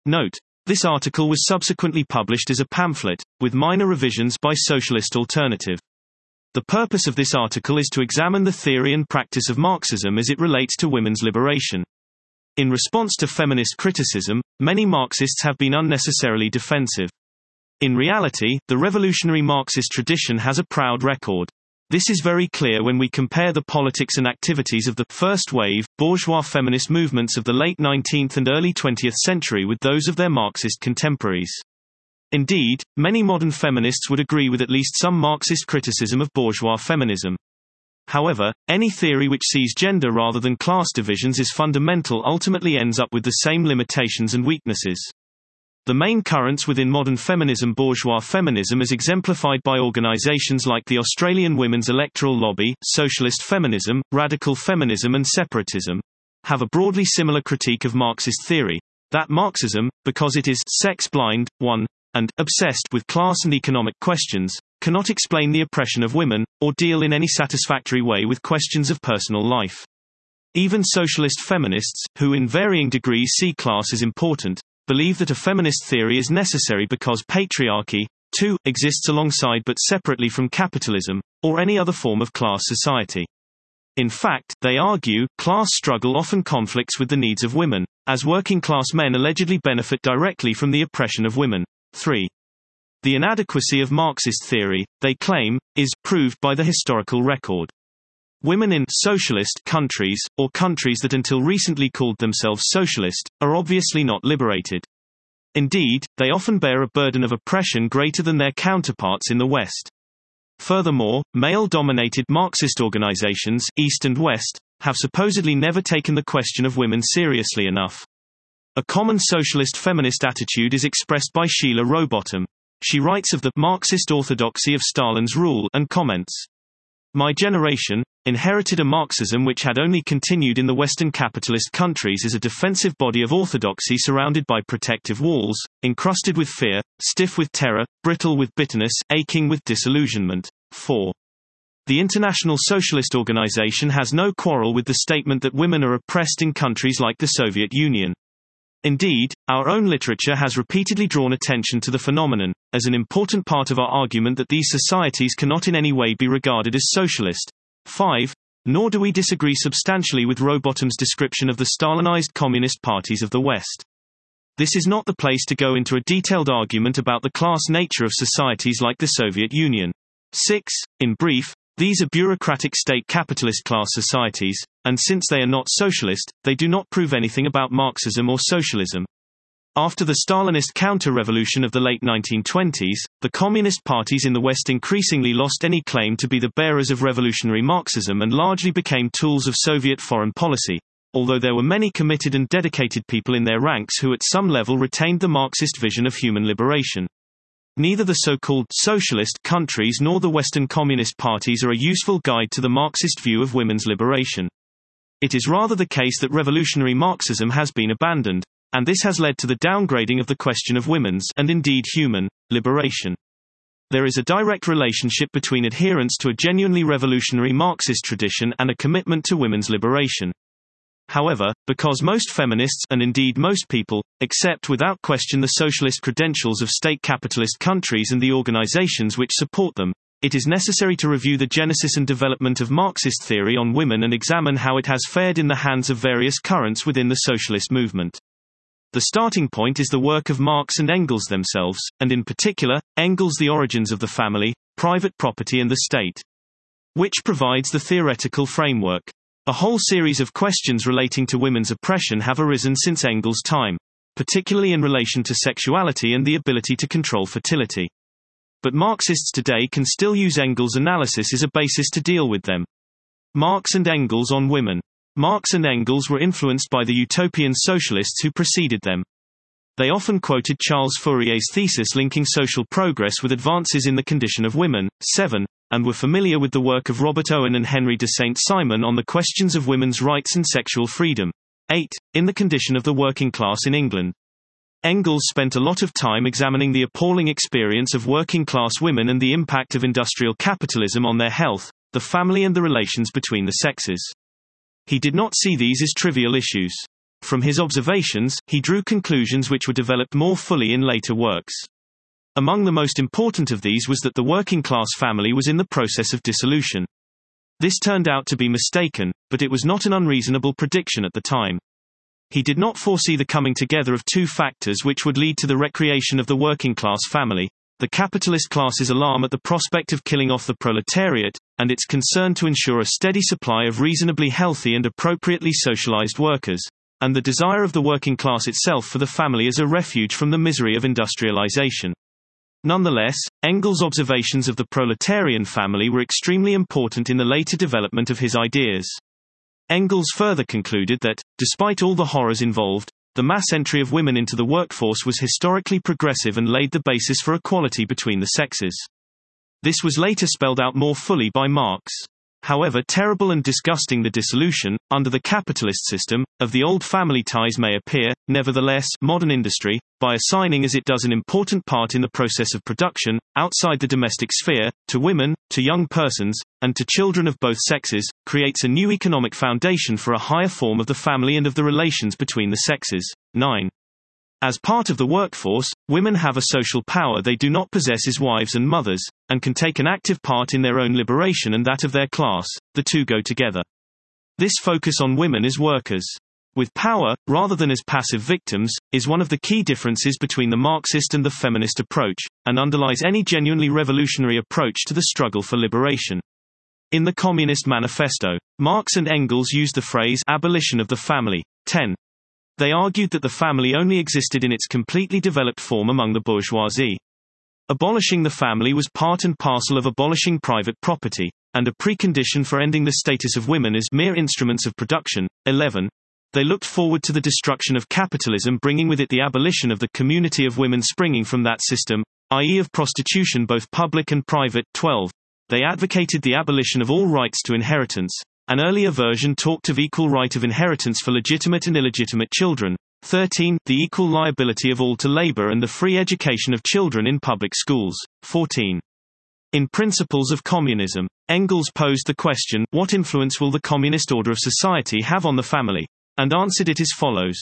Note: this article was subsequently published as a pamphlet, with minor revisions by Socialist Alternative. The purpose of this article is to examine the theory and practice of Marxism as it relates to women's liberation. In response to feminist criticism, many Marxists have been unnecessarily defensive. In reality, the revolutionary Marxist tradition has a proud record. This is very clear when we compare the politics and activities of the first-wave, bourgeois feminist movements of the late 19th and early 20th century with those of their Marxist contemporaries. Indeed, many modern feminists would agree with at least some Marxist criticism of bourgeois feminism. However, any theory which sees gender rather than class divisions as fundamental ultimately ends up with the same limitations and weaknesses. The main currents within modern feminism, bourgeois feminism as exemplified by organizations like the Australian Women's Electoral Lobby, socialist feminism, radical feminism and separatism, have a broadly similar critique of Marxist theory, that Marxism, because it is sex-blind, and obsessed with class and economic questions, cannot explain the oppression of women, or deal in any satisfactory way with questions of personal life. Even socialist feminists, who in varying degrees see class as important, believe that a feminist theory is necessary because patriarchy, too, exists alongside but separately from capitalism, or any other form of class society. In fact, they argue, class struggle often conflicts with the needs of women, as working-class men allegedly benefit directly from the oppression of women. 3. The inadequacy of Marxist theory, they claim, is proved by the historical record. Women in socialist countries, or countries that until recently called themselves socialist, are obviously not liberated. Indeed, they often bear a burden of oppression greater than their counterparts in the West. Furthermore, male-dominated Marxist organizations, East and West, have supposedly never taken the question of women seriously enough. A common socialist feminist attitude is expressed by Sheila Rowbottom. She writes of the Marxist orthodoxy of Stalin's rule and comments, "My generation inherited a Marxism which had only continued in the Western capitalist countries as a defensive body of orthodoxy surrounded by protective walls, encrusted with fear, stiff with terror, brittle with bitterness, aching with disillusionment." 4. The International Socialist Organization has no quarrel with the statement that women are oppressed in countries like the Soviet Union. Indeed, our own literature has repeatedly drawn attention to the phenomenon, as an important part of our argument that these societies cannot in any way be regarded as socialist. 5. Nor do we disagree substantially with Rowbottom's description of the Stalinized communist parties of the West. This is not the place to go into a detailed argument about the class nature of societies like the Soviet Union. 6. In brief, these are bureaucratic state capitalist class societies, and since they are not socialist, they do not prove anything about Marxism or socialism. After the Stalinist counter-revolution of the late 1920s, the communist parties in the West increasingly lost any claim to be the bearers of revolutionary Marxism and largely became tools of Soviet foreign policy, although there were many committed and dedicated people in their ranks who at some level retained the Marxist vision of human liberation. Neither the so-called socialist countries nor the Western communist parties are a useful guide to the Marxist view of women's liberation. It is rather the case that revolutionary Marxism has been abandoned, and this has led to the downgrading of the question of women's, and indeed human, liberation. There is a direct relationship between adherence to a genuinely revolutionary Marxist tradition and a commitment to women's liberation. However, because most feminists, and indeed most people, accept without question the socialist credentials of state capitalist countries and the organizations which support them, it is necessary to review the genesis and development of Marxist theory on women and examine how it has fared in the hands of various currents within the socialist movement. The starting point is the work of Marx and Engels themselves, and in particular, Engels' The Origins of the Family, Private Property and the State, which provides the theoretical framework. A whole series of questions relating to women's oppression have arisen since Engels' time, particularly in relation to sexuality and the ability to control fertility. But Marxists today can still use Engels' analysis as a basis to deal with them. Marx and Engels on women. Marx and Engels were influenced by the utopian socialists who preceded them. They often quoted Charles Fourier's thesis linking social progress with advances in the condition of women. 7. And were familiar with the work of Robert Owen and Henry de Saint-Simon on the questions of women's rights and sexual freedom. 8. In the condition of the working class in England. Engels spent a lot of time examining the appalling experience of working-class women and the impact of industrial capitalism on their health, the family and the relations between the sexes. He did not see these as trivial issues. From his observations, he drew conclusions which were developed more fully in later works. Among the most important of these was that the working-class family was in the process of dissolution. This turned out to be mistaken, but it was not an unreasonable prediction at the time. He did not foresee the coming together of two factors which would lead to the recreation of the working-class family: the capitalist class's alarm at the prospect of killing off the proletariat, and its concern to ensure a steady supply of reasonably healthy and appropriately socialized workers, and the desire of the working class itself for the family as a refuge from the misery of industrialization. Nonetheless, Engels' observations of the proletarian family were extremely important in the later development of his ideas. Engels further concluded that, despite all the horrors involved, the mass entry of women into the workforce was historically progressive and laid the basis for equality between the sexes. This was later spelled out more fully by Marx. However terrible and disgusting the dissolution, under the capitalist system, of the old family ties may appear, nevertheless, modern industry, by assigning as it does an important part in the process of production, outside the domestic sphere, to women, to young persons, and to children of both sexes, creates a new economic foundation for a higher form of the family and of the relations between the sexes. 9. As part of the workforce, women have a social power they do not possess as wives and mothers, and can take an active part in their own liberation and that of their class. The two go together. This focus on women as workers, with power, rather than as passive victims, is one of the key differences between the Marxist and the feminist approach, and underlies any genuinely revolutionary approach to the struggle for liberation. In the Communist Manifesto, Marx and Engels used the phrase abolition of the family. 10. They argued that the family only existed in its completely developed form among the bourgeoisie. Abolishing the family was part and parcel of abolishing private property, and a precondition for ending the status of women as mere instruments of production. 11. They looked forward to the destruction of capitalism, bringing with it the abolition of the community of women springing from that system, i.e. of prostitution both public and private. 12. They advocated the abolition of all rights to inheritance. An earlier version talked of equal right of inheritance for legitimate and illegitimate children. 13. The equal liability of all to labor and the free education of children in public schools. 14. In Principles of Communism, Engels posed the question, what influence will the communist order of society have on the family? And answered it as follows.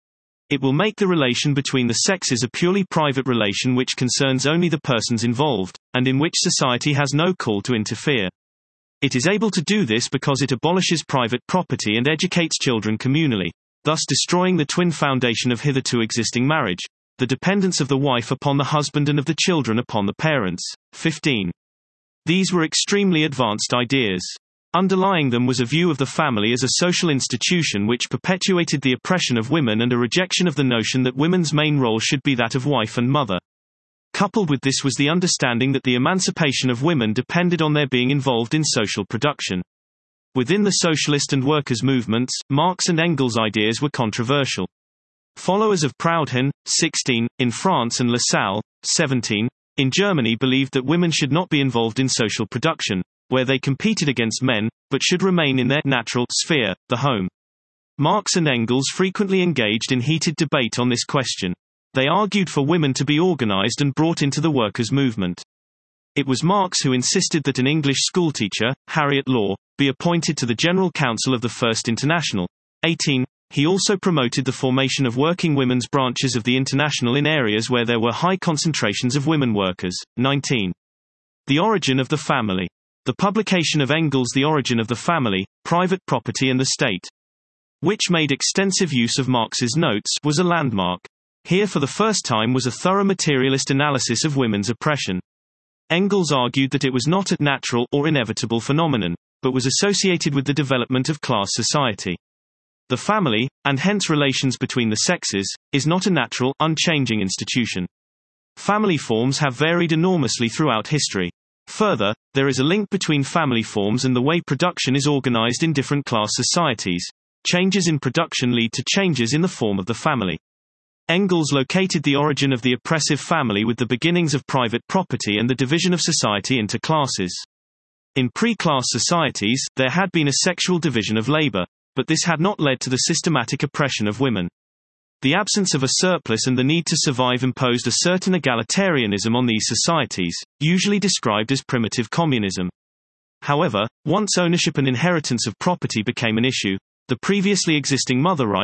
It will make the relation between the sexes a purely private relation which concerns only the persons involved, and in which society has no call to interfere. It is able to do this because it abolishes private property and educates children communally, thus destroying the twin foundation of hitherto existing marriage, the dependence of the wife upon the husband and of the children upon the parents. 15. These were extremely advanced ideas. Underlying them was a view of the family as a social institution which perpetuated the oppression of women and a rejection of the notion that women's main role should be that of wife and mother. Coupled with this was the understanding that the emancipation of women depended on their being involved in social production. Within the socialist and workers' movements, Marx and Engels' ideas were controversial. Followers of Proudhon, 16, in France and Lassalle, 17, in Germany believed that women should not be involved in social production, where they competed against men, but should remain in their natural sphere, the home. Marx and Engels frequently engaged in heated debate on this question. They argued for women to be organized and brought into the workers' movement. It was Marx who insisted that an English schoolteacher, Harriet Law, be appointed to the General Council of the First International. 18. He also promoted the formation of working women's branches of the International in areas where there were high concentrations of women workers. 19. The origin of the family. The publication of Engels' The Origin of the Family, Private Property and the State, which made extensive use of Marx's notes, was a landmark. Here for the first time was a thorough materialist analysis of women's oppression. Engels argued that it was not a natural or inevitable phenomenon, but was associated with the development of class society. The family, and hence relations between the sexes, is not a natural, unchanging institution. Family forms have varied enormously throughout history. Further, there is a link between family forms and the way production is organized in different class societies. Changes in production lead to changes in the form of the family. Engels located the origin of the oppressive family with the beginnings of private property and the division of society into classes. In pre-class societies, there had been a sexual division of labor, but this had not led to the systematic oppression of women. The absence of a surplus and the need to survive imposed a certain egalitarianism on these societies, usually described as primitive communism. However, once ownership and inheritance of property became an issue, the previously existing mother right,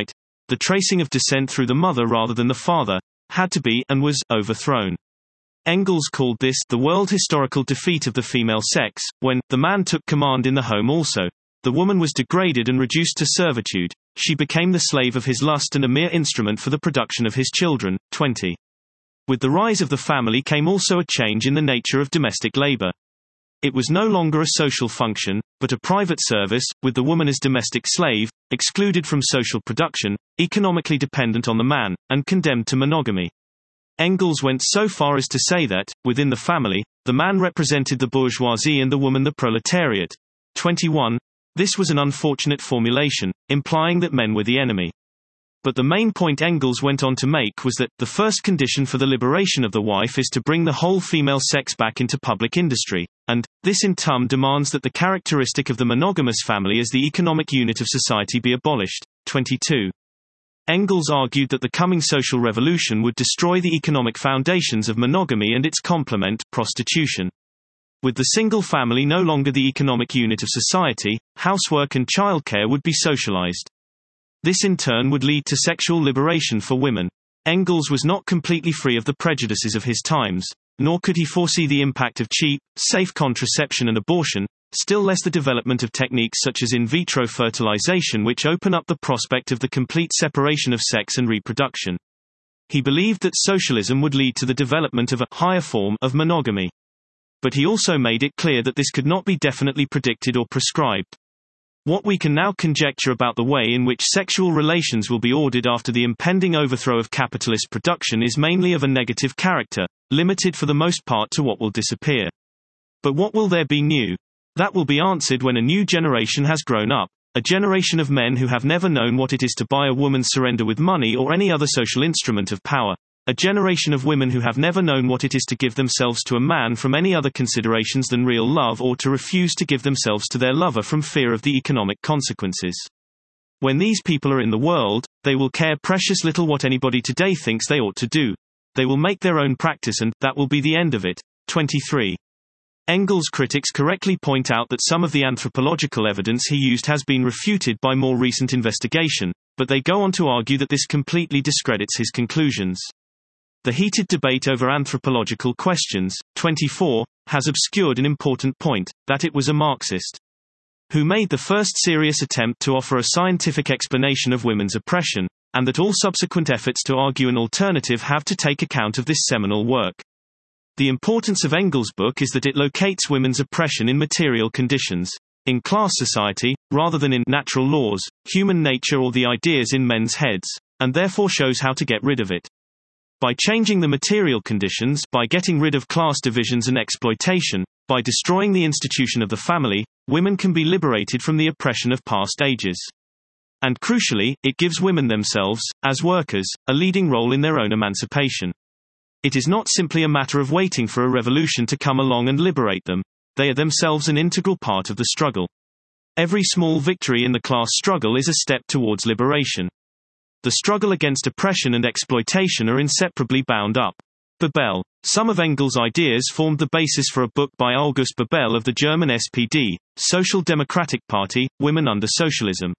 the tracing of descent through the mother rather than the father, had to be, and was, overthrown. Engels called this the world historical defeat of the female sex, when the man took command in the home also. The woman was degraded and reduced to servitude. She became the slave of his lust and a mere instrument for the production of his children. 20. With the rise of the family came also a change in the nature of domestic labor. It was no longer a social function, but a private service, with the woman as domestic slave, excluded from social production, economically dependent on the man, and condemned to monogamy. Engels went so far as to say that, within the family, the man represented the bourgeoisie and the woman the proletariat. 21. This was an unfortunate formulation, implying that men were the enemy. But the main point Engels went on to make was that, the first condition for the liberation of the wife is to bring the whole female sex back into public industry, and, this in turn demands that the characteristic of the monogamous family as the economic unit of society be abolished. 22. Engels argued that the coming social revolution would destroy the economic foundations of monogamy and its complement, prostitution. With the single family no longer the economic unit of society, housework and childcare would be socialized. This in turn would lead to sexual liberation for women. Engels was not completely free of the prejudices of his times, nor could he foresee the impact of cheap, safe contraception and abortion, still less the development of techniques such as in vitro fertilization which open up the prospect of the complete separation of sex and reproduction. He believed that socialism would lead to the development of a higher form of monogamy. But he also made it clear that this could not be definitely predicted or prescribed. What we can now conjecture about the way in which sexual relations will be ordered after the impending overthrow of capitalist production is mainly of a negative character, limited for the most part to what will disappear. But what will there be new? That will be answered when a new generation has grown up, a generation of men who have never known what it is to buy a woman's surrender with money or any other social instrument of power, a generation of women who have never known what it is to give themselves to a man from any other considerations than real love or to refuse to give themselves to their lover from fear of the economic consequences. When these people are in the world, they will care precious little what anybody today thinks they ought to do. They will make their own practice and that will be the end of it. 23. Engels' critics correctly point out that some of the anthropological evidence he used has been refuted by more recent investigation, but they go on to argue that this completely discredits his conclusions. The heated debate over anthropological questions, 24, has obscured an important point, that it was a Marxist who made the first serious attempt to offer a scientific explanation of women's oppression, and that all subsequent efforts to argue an alternative have to take account of this seminal work. The importance of Engels' book is that it locates women's oppression in material conditions, in class society, rather than in natural laws, human nature or the ideas in men's heads, and therefore shows how to get rid of it. By changing the material conditions, by getting rid of class divisions and exploitation, by destroying the institution of the family, women can be liberated from the oppression of past ages. And crucially, it gives women themselves, as workers, a leading role in their own emancipation. It is not simply a matter of waiting for a revolution to come along and liberate them. They are themselves an integral part of the struggle. Every small victory in the class struggle is a step towards liberation. The struggle against oppression and exploitation are inseparably bound up. Bebel. Some of Engels' ideas formed the basis for a book by August Bebel of the German SPD, Social Democratic Party, Women Under Socialism.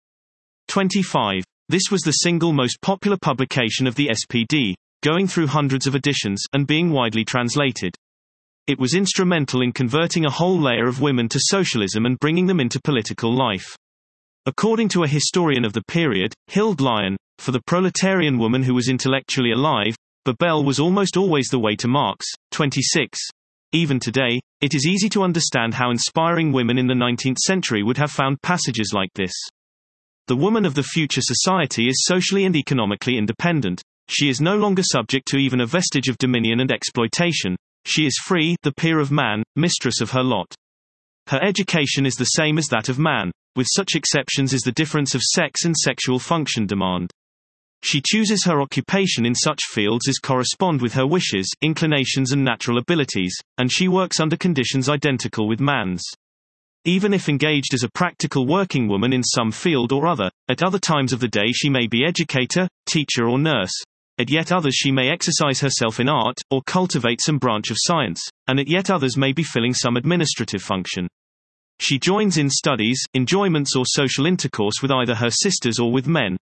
25. This was the single most popular publication of the SPD, going through hundreds of editions, and being widely translated. It was instrumental in converting a whole layer of women to socialism and bringing them into political life. According to a historian of the period, Hilde Lyon, for the proletarian woman who was intellectually alive, Bebel was almost always the way to Marx. 26. Even today, it is easy to understand how inspiring women in the 19th century would have found passages like this. The woman of the future society is socially and economically independent. She is no longer subject to even a vestige of dominion and exploitation. She is free, the peer of man, mistress of her lot. Her education is the same as that of man, with such exceptions as the difference of sex and sexual function demand. She chooses her occupation in such fields as correspond with her wishes, inclinations and natural abilities, and she works under conditions identical with man's. Even if engaged as a practical working woman in some field or other, at other times of the day she may be educator, teacher or nurse. At yet others she may exercise herself in art, or cultivate some branch of science, and at yet others may be filling some administrative function. She joins in studies, enjoyments or social intercourse with either her sisters or with men,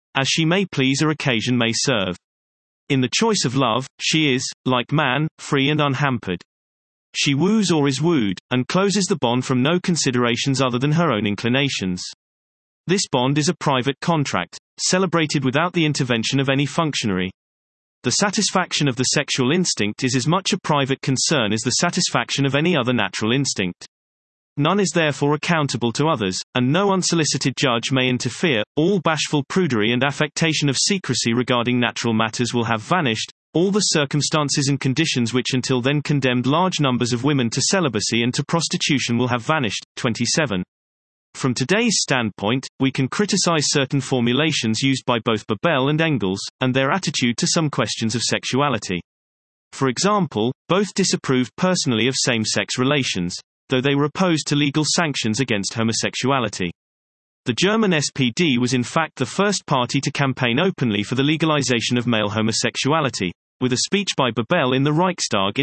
As she may please or occasion may serve. In the choice of love, she is, like man, free and unhampered. She woos or is wooed, and closes the bond from no considerations other than her own inclinations. This bond is a private contract, celebrated without the intervention of any functionary. The satisfaction of the sexual instinct is as much a private concern as the satisfaction of any other natural instinct. None is therefore accountable to others, and no unsolicited judge may interfere. All bashful prudery and affectation of secrecy regarding natural matters will have vanished. All the circumstances and conditions which until then condemned large numbers of women to celibacy and to prostitution will have vanished. 27. From today's standpoint, we can criticize certain formulations used by both Babel and Engels, and their attitude to some questions of sexuality. For example, both disapproved personally of same-sex relations, though they were opposed to legal sanctions against homosexuality. The German SPD was in fact the first party to campaign openly for the legalization of male homosexuality, with a speech by Babel in the Reichstag in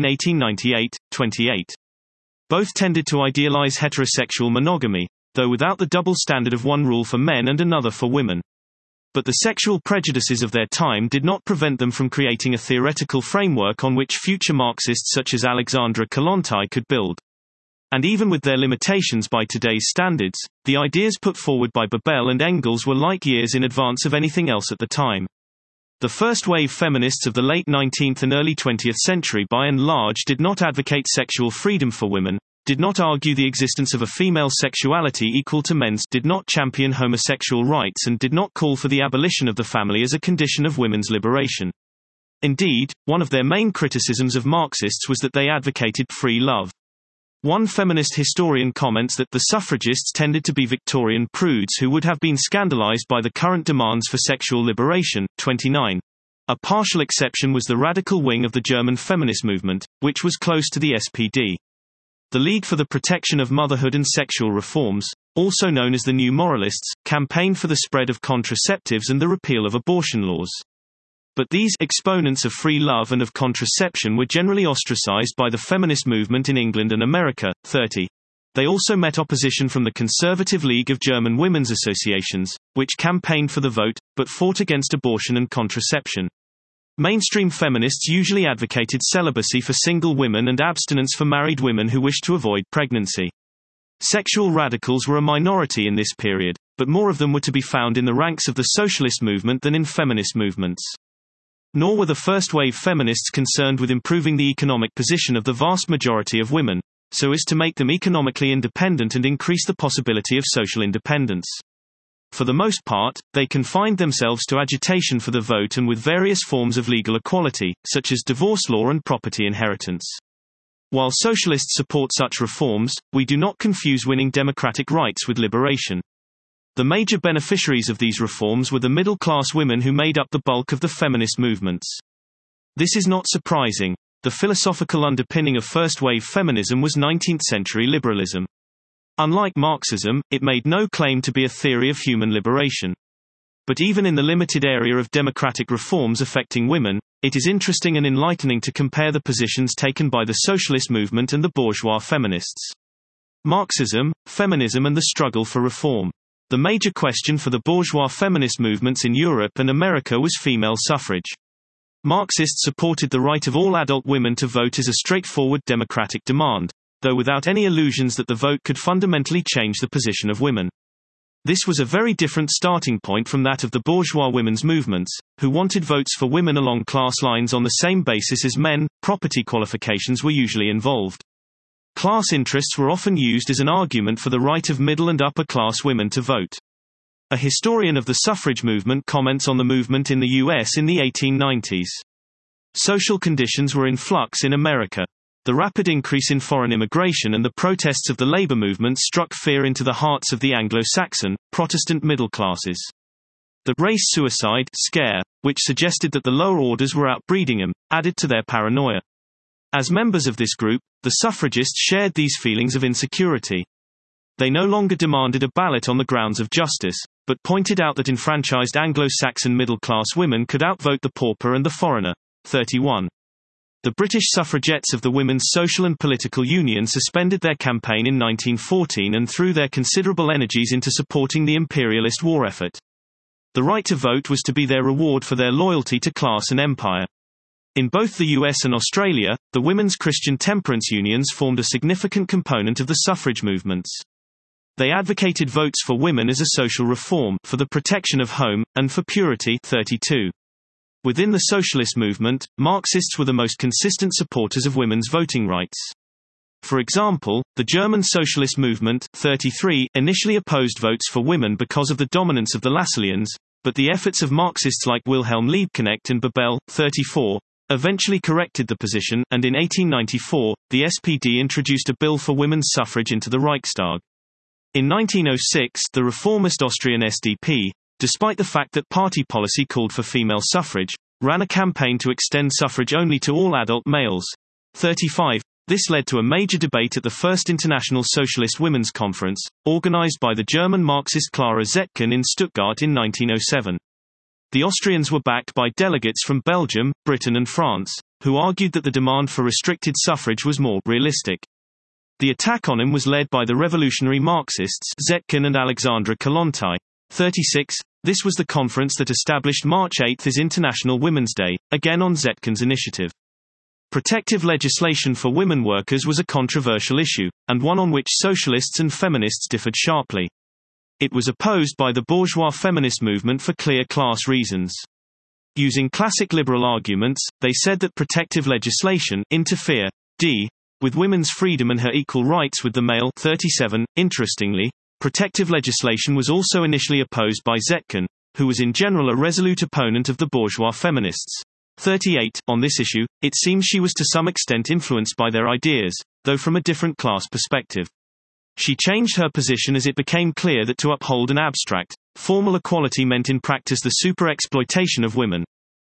1898-28. Both tended to idealize heterosexual monogamy, though without the double standard of one rule for men and another for women. But the sexual prejudices of their time did not prevent them from creating a theoretical framework on which future Marxists such as Alexandra Kollontai could build. And even with their limitations by today's standards, the ideas put forward by Babel and Engels were light years in advance of anything else at the time. The first-wave feminists of the late 19th and early 20th century by and large did not advocate sexual freedom for women, did not argue the existence of a female sexuality equal to men's, did not champion homosexual rights and did not call for the abolition of the family as a condition of women's liberation. Indeed, one of their main criticisms of Marxists was that they advocated free love. One feminist historian comments that the suffragists tended to be Victorian prudes who would have been scandalized by the current demands for sexual liberation. 29. A partial exception was the radical wing of the German feminist movement, which was close to the SPD. The League for the Protection of Motherhood and Sexual Reforms, also known as the New Moralists, campaigned for the spread of contraceptives and the repeal of abortion laws. But these exponents of free love and of contraception were generally ostracized by the feminist movement in England and America. 30. They also met opposition from the Conservative League of German Women's Associations, which campaigned for the vote, but fought against abortion and contraception. Mainstream feminists usually advocated celibacy for single women and abstinence for married women who wished to avoid pregnancy. Sexual radicals were a minority in this period, but more of them were to be found in the ranks of the socialist movement than in feminist movements. Nor were the first-wave feminists concerned with improving the economic position of the vast majority of women, so as to make them economically independent and increase the possibility of social independence. For the most part, they confined themselves to agitation for the vote and with various forms of legal equality, such as divorce law and property inheritance. While socialists support such reforms, we do not confuse winning democratic rights with liberation. The major beneficiaries of these reforms were the middle-class women who made up the bulk of the feminist movements. This is not surprising. The philosophical underpinning of first-wave feminism was 19th-century liberalism. Unlike Marxism, it made no claim to be a theory of human liberation. But even in the limited area of democratic reforms affecting women, it is interesting and enlightening to compare the positions taken by the socialist movement and the bourgeois feminists. Marxism, feminism and the struggle for reform. The major question for the bourgeois feminist movements in Europe and America was female suffrage. Marxists supported the right of all adult women to vote as a straightforward democratic demand, though without any illusions that the vote could fundamentally change the position of women. This was a very different starting point from that of the bourgeois women's movements, who wanted votes for women along class lines on the same basis as men. Property qualifications were usually involved. Class interests were often used as an argument for the right of middle and upper class women to vote. A historian of the suffrage movement comments on the movement in the U.S. in the 1890s. Social conditions were in flux in America. The rapid increase in foreign immigration and the protests of the labor movement struck fear into the hearts of the Anglo-Saxon, Protestant middle classes. The race suicide scare, which suggested that the lower orders were outbreeding them, added to their paranoia. As members of this group, the suffragists shared these feelings of insecurity. They no longer demanded a ballot on the grounds of justice, but pointed out that enfranchised Anglo-Saxon middle-class women could outvote the pauper and the foreigner. 31. The British suffragettes of the Women's Social and Political Union suspended their campaign in 1914 and threw their considerable energies into supporting the imperialist war effort. The right to vote was to be their reward for their loyalty to class and empire. In both the US and Australia, the women's Christian temperance unions formed a significant component of the suffrage movements. They advocated votes for women as a social reform, for the protection of home, and for purity. 32. Within the socialist movement, Marxists were the most consistent supporters of women's voting rights. For example, the German socialist movement 33 initially opposed votes for women because of the dominance of the Lassalleans, but the efforts of Marxists like Wilhelm Liebknecht and Bebel 34 eventually corrected the position, and in 1894, the SPD introduced a bill for women's suffrage into the Reichstag. In 1906, the reformist Austrian SDP, despite the fact that party policy called for female suffrage, ran a campaign to extend suffrage only to all adult males. 35. This led to a major debate at the First International Socialist Women's Conference, organized by the German Marxist Clara Zetkin in Stuttgart in 1907. The Austrians were backed by delegates from Belgium, Britain and France, who argued that the demand for restricted suffrage was more realistic. The attack on him was led by the revolutionary Marxists Zetkin and Alexandra Kollontai. 36. This was the conference that established March 8 as International Women's Day, again on Zetkin's initiative. Protective legislation for women workers was a controversial issue, and one on which socialists and feminists differed sharply. It was opposed by the bourgeois feminist movement for clear class reasons. Using classic liberal arguments, they said that protective legislation interfere with women's freedom and her equal rights with the male. 37. Interestingly, protective legislation was also initially opposed by Zetkin, who was in general a resolute opponent of the bourgeois feminists. 38. On this issue, it seems she was to some extent influenced by their ideas, though from a different class perspective. She changed her position as it became clear that to uphold an abstract, formal equality meant in practice the super-exploitation of women.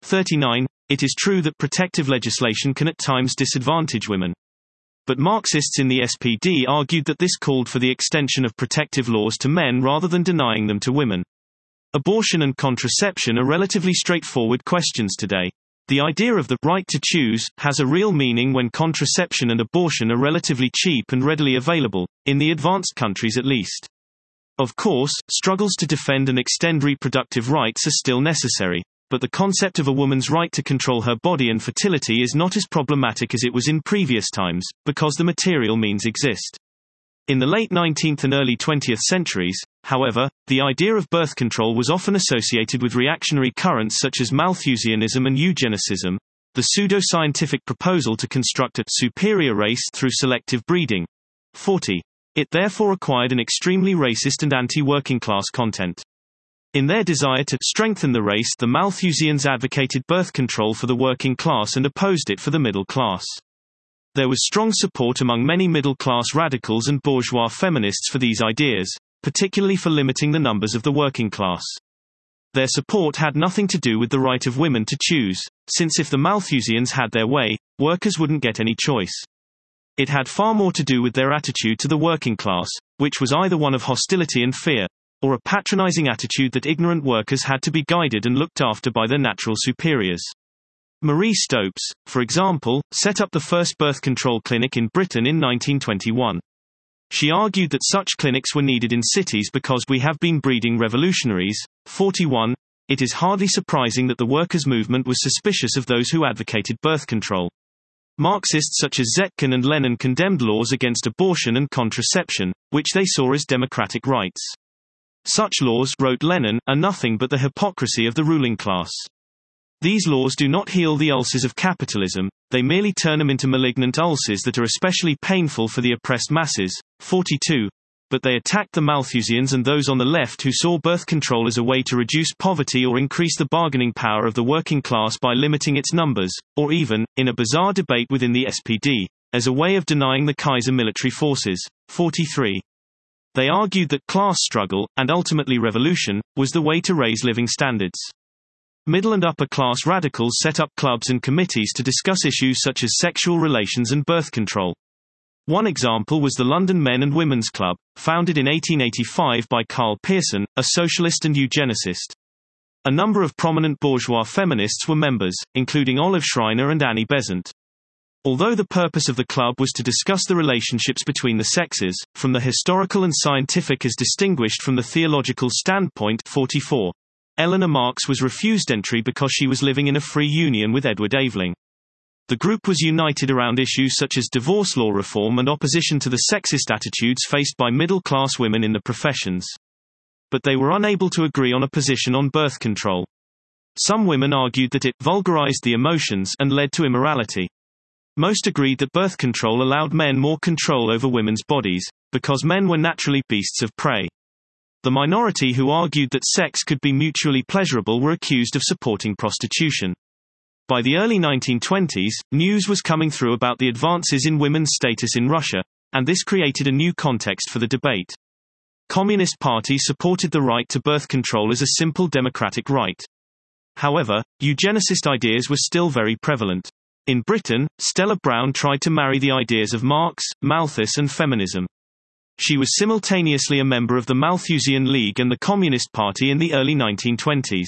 39. It is true that protective legislation can at times disadvantage women. But Marxists in the SPD argued that this called for the extension of protective laws to men rather than denying them to women. Abortion and contraception are relatively straightforward questions today. The idea of the right to choose has a real meaning when contraception and abortion are relatively cheap and readily available, in the advanced countries at least. Of course, struggles to defend and extend reproductive rights are still necessary, but the concept of a woman's right to control her body and fertility is not as problematic as it was in previous times, because the material means exist. In the late 19th and early 20th centuries, however, the idea of birth control was often associated with reactionary currents such as Malthusianism and eugenicism, the pseudo-scientific proposal to construct a superior race through selective breeding. 40. It therefore acquired an extremely racist and anti-working class content. In their desire to strengthen the race, the Malthusians advocated birth control for the working class and opposed it for the middle class. There was strong support among many middle-class radicals and bourgeois feminists for these ideas, particularly for limiting the numbers of the working class. Their support had nothing to do with the right of women to choose, since if the Malthusians had their way, workers wouldn't get any choice. It had far more to do with their attitude to the working class, which was either one of hostility and fear, or a patronizing attitude that ignorant workers had to be guided and looked after by their natural superiors. Marie Stopes, for example, set up the first birth control clinic in Britain in 1921. She argued that such clinics were needed in cities because we have been breeding revolutionaries. 41. It is hardly surprising that the workers' movement was suspicious of those who advocated birth control. Marxists such as Zetkin and Lenin condemned laws against abortion and contraception, which they saw as democratic rights. Such laws, wrote Lenin, are nothing but the hypocrisy of the ruling class. These laws do not heal the ulcers of capitalism, they merely turn them into malignant ulcers that are especially painful for the oppressed masses. 42. But they attacked the Malthusians and those on the left who saw birth control as a way to reduce poverty or increase the bargaining power of the working class by limiting its numbers, or even, in a bizarre debate within the SPD, as a way of denying the Kaiser military forces. 43. They argued that class struggle, and ultimately revolution, was the way to raise living standards. Middle and upper class radicals set up clubs and committees to discuss issues such as sexual relations and birth control. One example was the London Men and Women's Club, founded in 1885 by Karl Pearson, a socialist and eugenicist. A number of prominent bourgeois feminists were members, including Olive Schreiner and Annie Besant. Although the purpose of the club was to discuss the relationships between the sexes, from the historical and scientific as distinguished from the theological standpoint. 44. Eleanor Marx was refused entry because she was living in a free union with Edward Aveling. The group was united around issues such as divorce law reform and opposition to the sexist attitudes faced by middle-class women in the professions. But they were unable to agree on a position on birth control. Some women argued that it vulgarized the emotions and led to immorality. Most agreed that birth control allowed men more control over women's bodies, because men were naturally beasts of prey. The minority who argued that sex could be mutually pleasurable were accused of supporting prostitution. By the early 1920s, news was coming through about the advances in women's status in Russia, and this created a new context for the debate. Communist parties supported the right to birth control as a simple democratic right. However, eugenicist ideas were still very prevalent. In Britain, Stella Brown tried to marry the ideas of Marx, Malthus and feminism. She was simultaneously a member of the Malthusian League and the Communist Party in the early 1920s.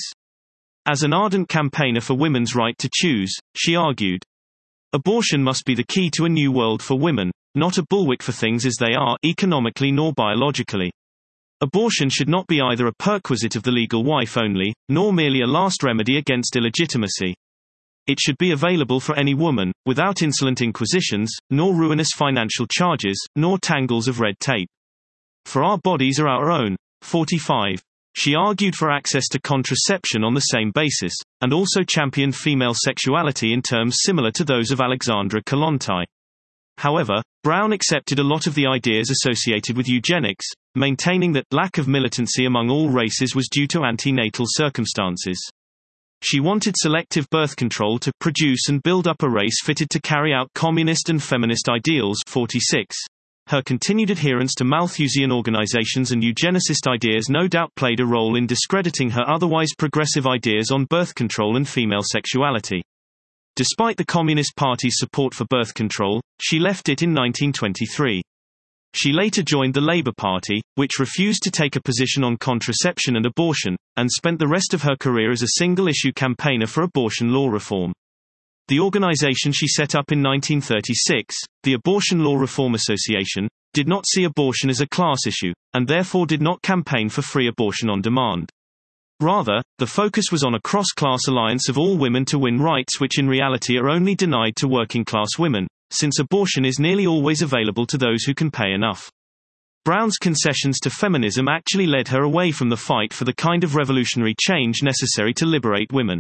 As an ardent campaigner for women's right to choose, she argued, "Abortion must be the key to a new world for women, not a bulwark for things as they are economically nor biologically. Abortion should not be either a perquisite of the legal wife only, nor merely a last remedy against illegitimacy. It should be available for any woman, without insolent inquisitions, nor ruinous financial charges, nor tangles of red tape. For our bodies are our own." 45. She argued for access to contraception on the same basis, and also championed female sexuality in terms similar to those of Alexandra Kollontai. However, Brown accepted a lot of the ideas associated with eugenics, maintaining that lack of militancy among all races was due to antenatal circumstances. She wanted selective birth control to produce and build up a race fitted to carry out communist and feminist ideals. 46. Her continued adherence to Malthusian organizations and eugenicist ideas no doubt played a role in discrediting her otherwise progressive ideas on birth control and female sexuality. Despite the Communist Party's support for birth control, she left it in 1923. She later joined the Labour Party, which refused to take a position on contraception and abortion, and spent the rest of her career as a single-issue campaigner for abortion law reform. The organization she set up in 1936, the Abortion Law Reform Association, did not see abortion as a class issue, and therefore did not campaign for free abortion on demand. Rather, the focus was on a cross-class alliance of all women to win rights which in reality are only denied to working-class women, since abortion is nearly always available to those who can pay enough. Brown's concessions to feminism actually led her away from the fight for the kind of revolutionary change necessary to liberate women.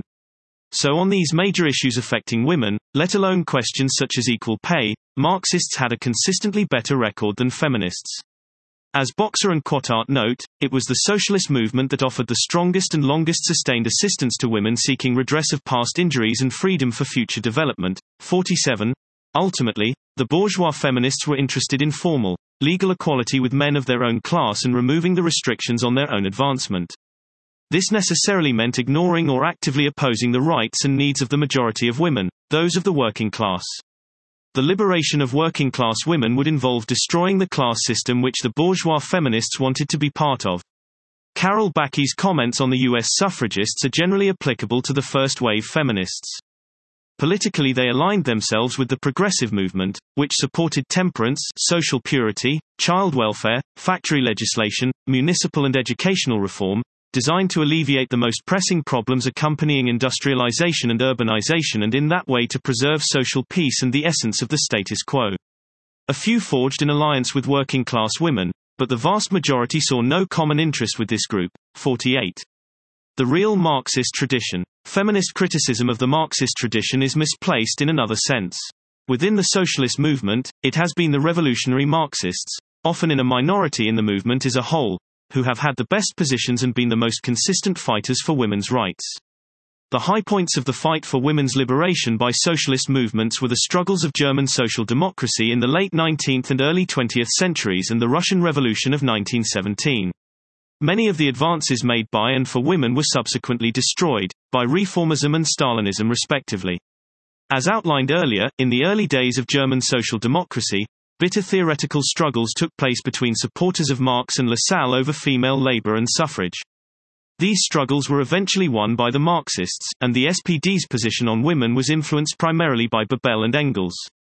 So on these major issues affecting women, let alone questions such as equal pay, Marxists had a consistently better record than feminists. As Boxer and Quatart note, it was the socialist movement that offered the strongest and longest sustained assistance to women seeking redress of past injuries and freedom for future development. 47. Ultimately, the bourgeois feminists were interested in formal, legal equality with men of their own class and removing the restrictions on their own advancement. This necessarily meant ignoring or actively opposing the rights and needs of the majority of women, those of the working class. The liberation of working-class women would involve destroying the class system which the bourgeois feminists wanted to be part of. Carol Backey's comments on the U.S. suffragists are generally applicable to the first-wave feminists. Politically they aligned themselves with the progressive movement, which supported temperance, social purity, child welfare, factory legislation, municipal and educational reform, designed to alleviate the most pressing problems accompanying industrialization and urbanization and in that way to preserve social peace and the essence of the status quo. A few forged an alliance with working-class women, but the vast majority saw no common interest with this group. 48. The real Marxist tradition. Feminist criticism of the Marxist tradition is misplaced in another sense. Within the socialist movement, it has been the revolutionary Marxists, often in a minority in the movement as a whole, who have had the best positions and been the most consistent fighters for women's rights. The high points of the fight for women's liberation by socialist movements were the struggles of German social democracy in the late 19th and early 20th centuries and the Russian Revolution of 1917. Many of the advances made by and for women were subsequently destroyed, by reformism and Stalinism respectively. As outlined earlier, in the early days of German social democracy, bitter theoretical struggles took place between supporters of Marx and Lassalle over female labor and suffrage. These struggles were eventually won by the Marxists, and the SPD's position on women was influenced primarily by Bebel and Engels.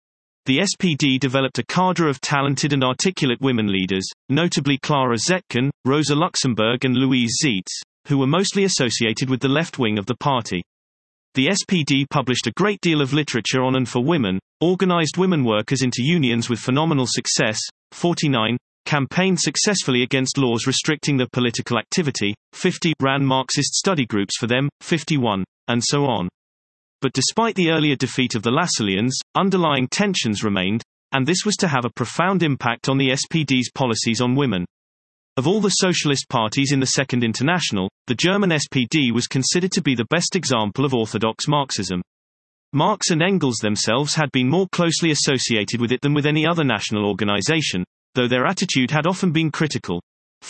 The SPD developed a cadre of talented and articulate women leaders, notably Clara Zetkin, Rosa Luxemburg and Louise Zeitz, who were mostly associated with the left wing of the party. The SPD published a great deal of literature on and for women, organized women workers into unions with phenomenal success, 49, campaigned successfully against laws restricting their political activity, 50, ran Marxist study groups for them, 51, and so on. But despite the earlier defeat of the Lassalleans, underlying tensions remained, and this was to have a profound impact on the SPD's policies on women. Of all the socialist parties in the Second International, the German SPD was considered to be the best example of orthodox Marxism. Marx and Engels themselves had been more closely associated with it than with any other national organization, though their attitude had often been critical.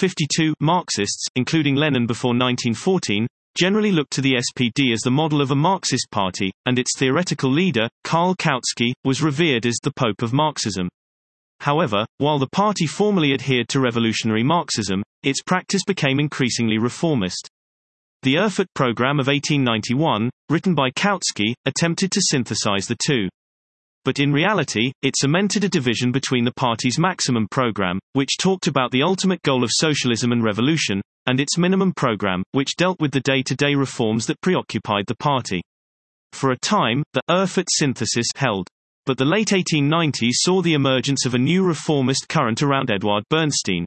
52 Marxists, including Lenin before 1914, generally looked to the SPD as the model of a Marxist party, and its theoretical leader, Karl Kautsky, was revered as the Pope of Marxism. However, while the party formally adhered to revolutionary Marxism, its practice became increasingly reformist. The Erfurt Programme of 1891, written by Kautsky, attempted to synthesize the two. But in reality, it cemented a division between the party's maximum program, which talked about the ultimate goal of socialism and revolution, and its minimum program, which dealt with the day-to-day reforms that preoccupied the party. For a time, the Erfurt synthesis held. But the late 1890s saw the emergence of a new reformist current around Eduard Bernstein.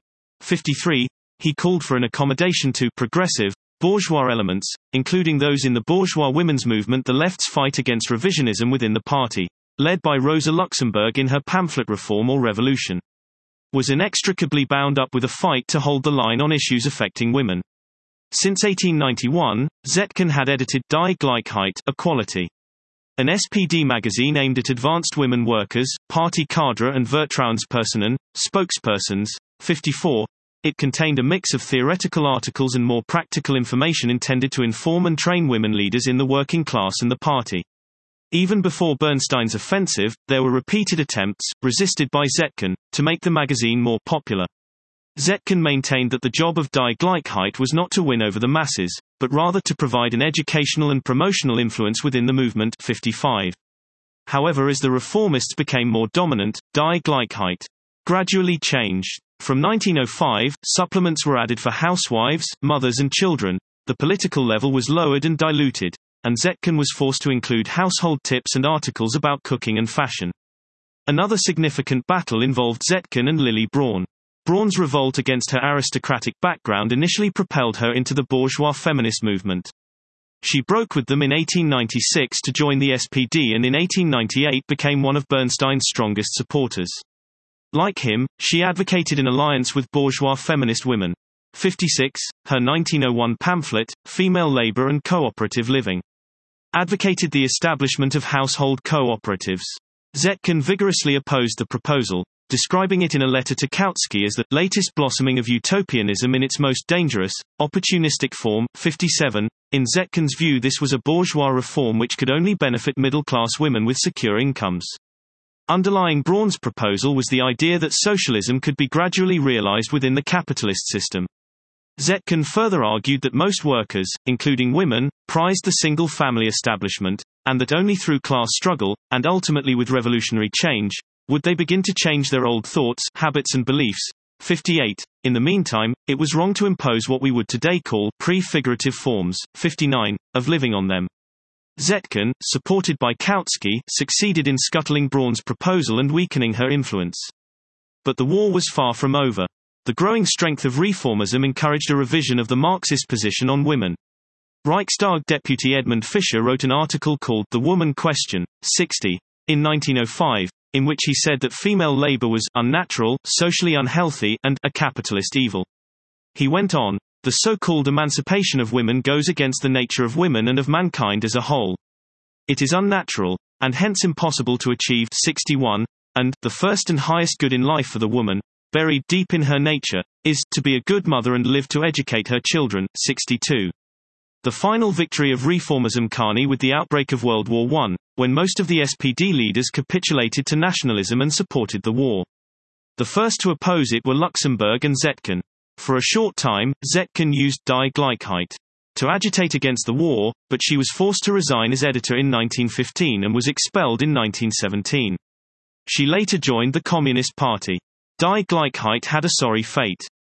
53. He called for an accommodation to progressive, bourgeois elements, including those in the bourgeois women's movement. The left's fight against revisionism within the party, led by Rosa Luxemburg in her pamphlet Reform or Revolution, was inextricably bound up with a fight to hold the line on issues affecting women. Since 1891, Zetkin had edited Die Gleichheit, Equality, an SPD magazine aimed at advanced women workers, party cadre and Vertrauenspersonen, spokespersons. 54. It contained a mix of theoretical articles and more practical information intended to inform and train women leaders in the working class and the party. Even before Bernstein's offensive, there were repeated attempts, resisted by Zetkin, to make the magazine more popular. Zetkin maintained that the job of Die Gleichheit was not to win over the masses, but rather to provide an educational and promotional influence within the movement. 55. However, as the reformists became more dominant, Die Gleichheit gradually changed. From 1905, supplements were added for housewives, mothers and children, the political level was lowered and diluted, and Zetkin was forced to include household tips and articles about cooking and fashion. Another significant battle involved Zetkin and Lily Braun. Braun's revolt against her aristocratic background initially propelled her into the bourgeois feminist movement. She broke with them in 1896 to join the SPD and in 1898 became one of Bernstein's strongest supporters. Like him, she advocated an alliance with bourgeois feminist women. 56. Her 1901 pamphlet, Female Labor and Cooperative Living, advocated the establishment of household cooperatives. Zetkin vigorously opposed the proposal, describing it in a letter to Kautsky as the latest blossoming of utopianism in its most dangerous, opportunistic form. 57. In Zetkin's view, this was a bourgeois reform which could only benefit middle-class women with secure incomes. Underlying Braun's proposal was the idea that socialism could be gradually realized within the capitalist system. Zetkin further argued that most workers, including women, prized the single-family establishment, and that only through class struggle, and ultimately with revolutionary change, would they begin to change their old thoughts, habits and beliefs. 58. In the meantime, it was wrong to impose what we would today call prefigurative forms, 59, of living on them. Zetkin, supported by Kautsky, succeeded in scuttling Braun's proposal and weakening her influence. But the war was far from over. The growing strength of reformism encouraged a revision of the Marxist position on women. Reichstag deputy Edmund Fischer wrote an article called The Woman Question, 60, in 1905, in which he said that female labor was unnatural, socially unhealthy, and a capitalist evil. He went on, the so-called emancipation of women goes against the nature of women and of mankind as a whole. It is unnatural, and hence impossible to achieve. 61, and, the first and highest good in life for the woman, buried deep in her nature, is, to be a good mother and live to educate her children. 62. The final victory of reformism came with the outbreak of World War I, when most of the SPD leaders capitulated to nationalism and supported the war. The first to oppose it were Luxemburg and Zetkin. For a short time, Zetkin used Die Gleichheit to agitate against the war, but she was forced to resign as editor in 1915 and was expelled in 1917. She later joined the Communist Party. Die Gleichheit had a sorry fate.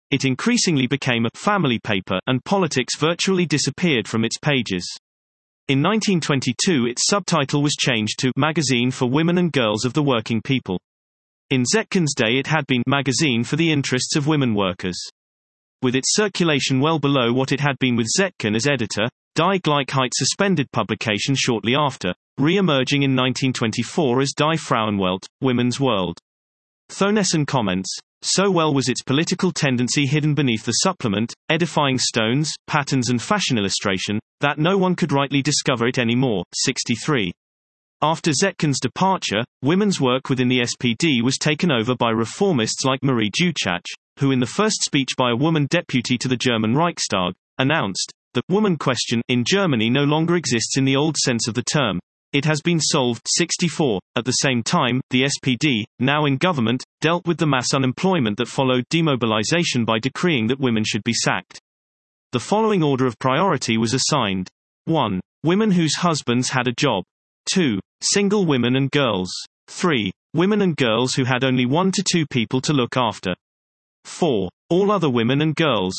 It increasingly became a family paper, and politics virtually disappeared from its pages. In 1922 its subtitle was changed to Magazine for Women and Girls of the Working People. In Zetkin's day it had been Magazine for the Interests of Women Workers. With its circulation well below what it had been with Zetkin as editor, Die Gleichheit suspended publication shortly after, re-emerging in 1924 as Die Frauenwelt, Women's World. Thonessen comments, so well was its political tendency hidden beneath the supplement, edifying stones, patterns and fashion illustration, that no one could rightly discover it anymore. 63. After Zetkin's departure, women's work within the SPD was taken over by reformists like Marie Duchach, who in the first speech by a woman deputy to the German Reichstag, announced, the woman question in Germany no longer exists in the old sense of the term. It has been solved. 64. At the same time, the SPD, now in government, dealt with the mass unemployment that followed demobilization by decreeing that women should be sacked. The following order of priority was assigned. 1. Women whose husbands had a job. 2. Single women and girls. 3. Women and girls who had only 1 to 2 people to look after. 4. All other women and girls.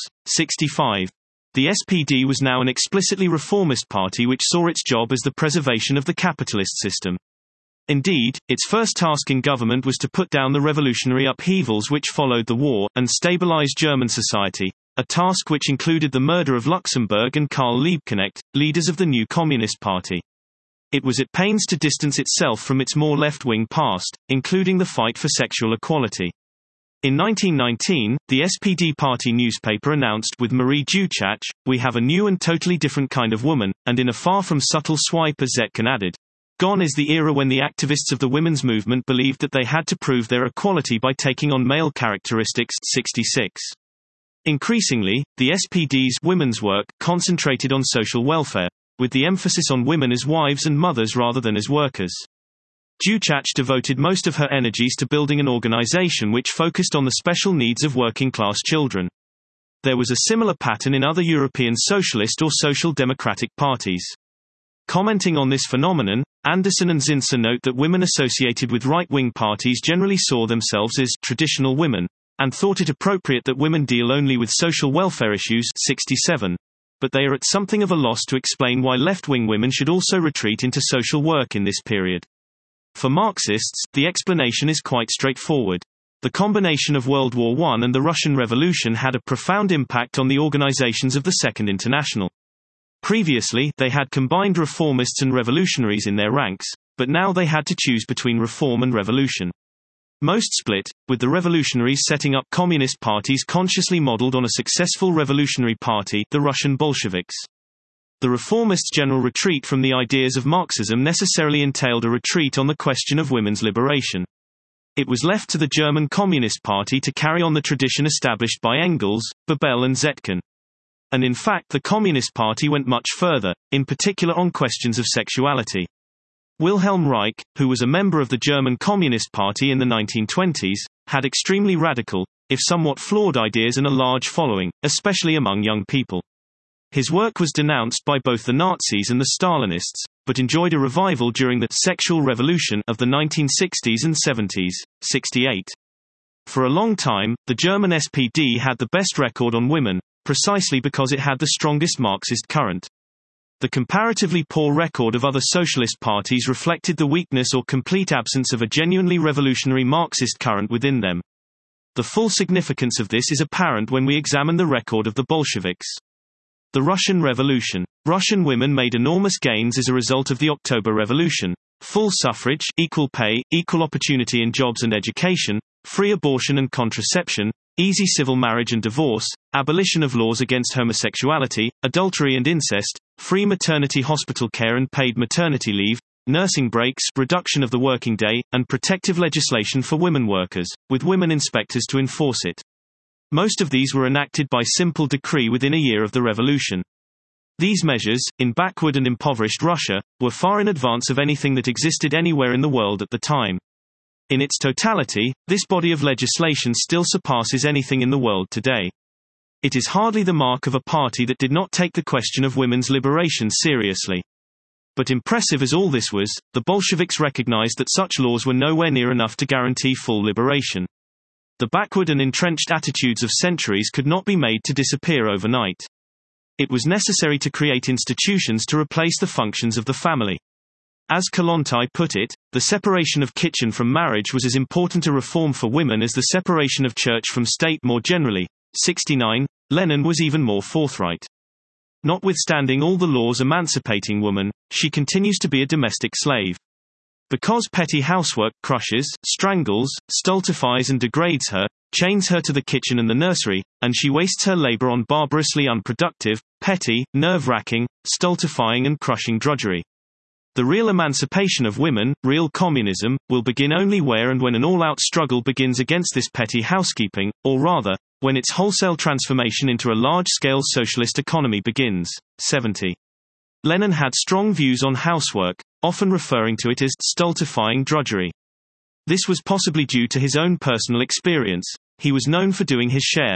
65. The SPD was now an explicitly reformist party which saw its job as the preservation of the capitalist system. Indeed, its first task in government was to put down the revolutionary upheavals which followed the war, and stabilize German society, a task which included the murder of Luxemburg and Karl Liebknecht, leaders of the new Communist Party. It was at pains to distance itself from its more left-wing past, including the fight for sexual equality. In 1919, the SPD party newspaper announced, with Marie Duchach, we have a new and totally different kind of woman, and in a far from subtle swipe as Zetkin added, gone is the era when the activists of the women's movement believed that they had to prove their equality by taking on male characteristics. 66. Increasingly, the SPD's women's work concentrated on social welfare, with the emphasis on women as wives and mothers rather than as workers. Duchach devoted most of her energies to building an organization which focused on the special needs of working-class children. There was a similar pattern in other European socialist or social democratic parties. Commenting on this phenomenon, Anderson and Zinsser note that women associated with right-wing parties generally saw themselves as traditional women, and thought it appropriate that women deal only with social welfare issues. 67. But they are at something of a loss to explain why left-wing women should also retreat into social work in this period. For Marxists, the explanation is quite straightforward. The combination of World War I and the Russian Revolution had a profound impact on the organizations of the Second International. Previously, they had combined reformists and revolutionaries in their ranks, but now they had to choose between reform and revolution. Most split, with the revolutionaries setting up communist parties consciously modeled on a successful revolutionary party, the Russian Bolsheviks. The reformists' general retreat from the ideas of Marxism necessarily entailed a retreat on the question of women's liberation. It was left to the German Communist Party to carry on the tradition established by Engels, Bebel and Zetkin. And in fact the Communist Party went much further, in particular on questions of sexuality. Wilhelm Reich, who was a member of the German Communist Party in the 1920s, had extremely radical, if somewhat flawed ideas and a large following, especially among young people. His work was denounced by both the Nazis and the Stalinists, but enjoyed a revival during the sexual revolution of the 1960s and 70s. 68. For a long time, the German SPD had the best record on women, precisely because it had the strongest Marxist current. The comparatively poor record of other socialist parties reflected the weakness or complete absence of a genuinely revolutionary Marxist current within them. The full significance of this is apparent when we examine the record of the Bolsheviks. The Russian Revolution. Russian women made enormous gains as a result of the October Revolution. Full suffrage, equal pay, equal opportunity in jobs and education, free abortion and contraception, easy civil marriage and divorce, abolition of laws against homosexuality, adultery and incest, free maternity hospital care and paid maternity leave, nursing breaks, reduction of the working day, and protective legislation for women workers, with women inspectors to enforce it. Most of these were enacted by simple decree within a year of the revolution. These measures, in backward and impoverished Russia, were far in advance of anything that existed anywhere in the world at the time. In its totality, this body of legislation still surpasses anything in the world today. It is hardly the mark of a party that did not take the question of women's liberation seriously. But impressive as all this was, the Bolsheviks recognized that such laws were nowhere near enough to guarantee full liberation. The backward and entrenched attitudes of centuries could not be made to disappear overnight. It was necessary to create institutions to replace the functions of the family. As Kollontai put it, the separation of kitchen from marriage was as important a reform for women as the separation of church from state more generally. 69. Lenin was even more forthright. Notwithstanding all the laws emancipating woman, she continues to be a domestic slave. Because petty housework crushes, strangles, stultifies and degrades her, chains her to the kitchen and the nursery, and she wastes her labor on barbarously unproductive, petty, nerve-wracking, stultifying and crushing drudgery. The real emancipation of women, real communism, will begin only where and when an all-out struggle begins against this petty housekeeping, or rather, when its wholesale transformation into a large-scale socialist economy begins. 70. Lenin had strong views on housework, often referring to it as stultifying drudgery. This was possibly due to his own personal experience. He was known for doing his share.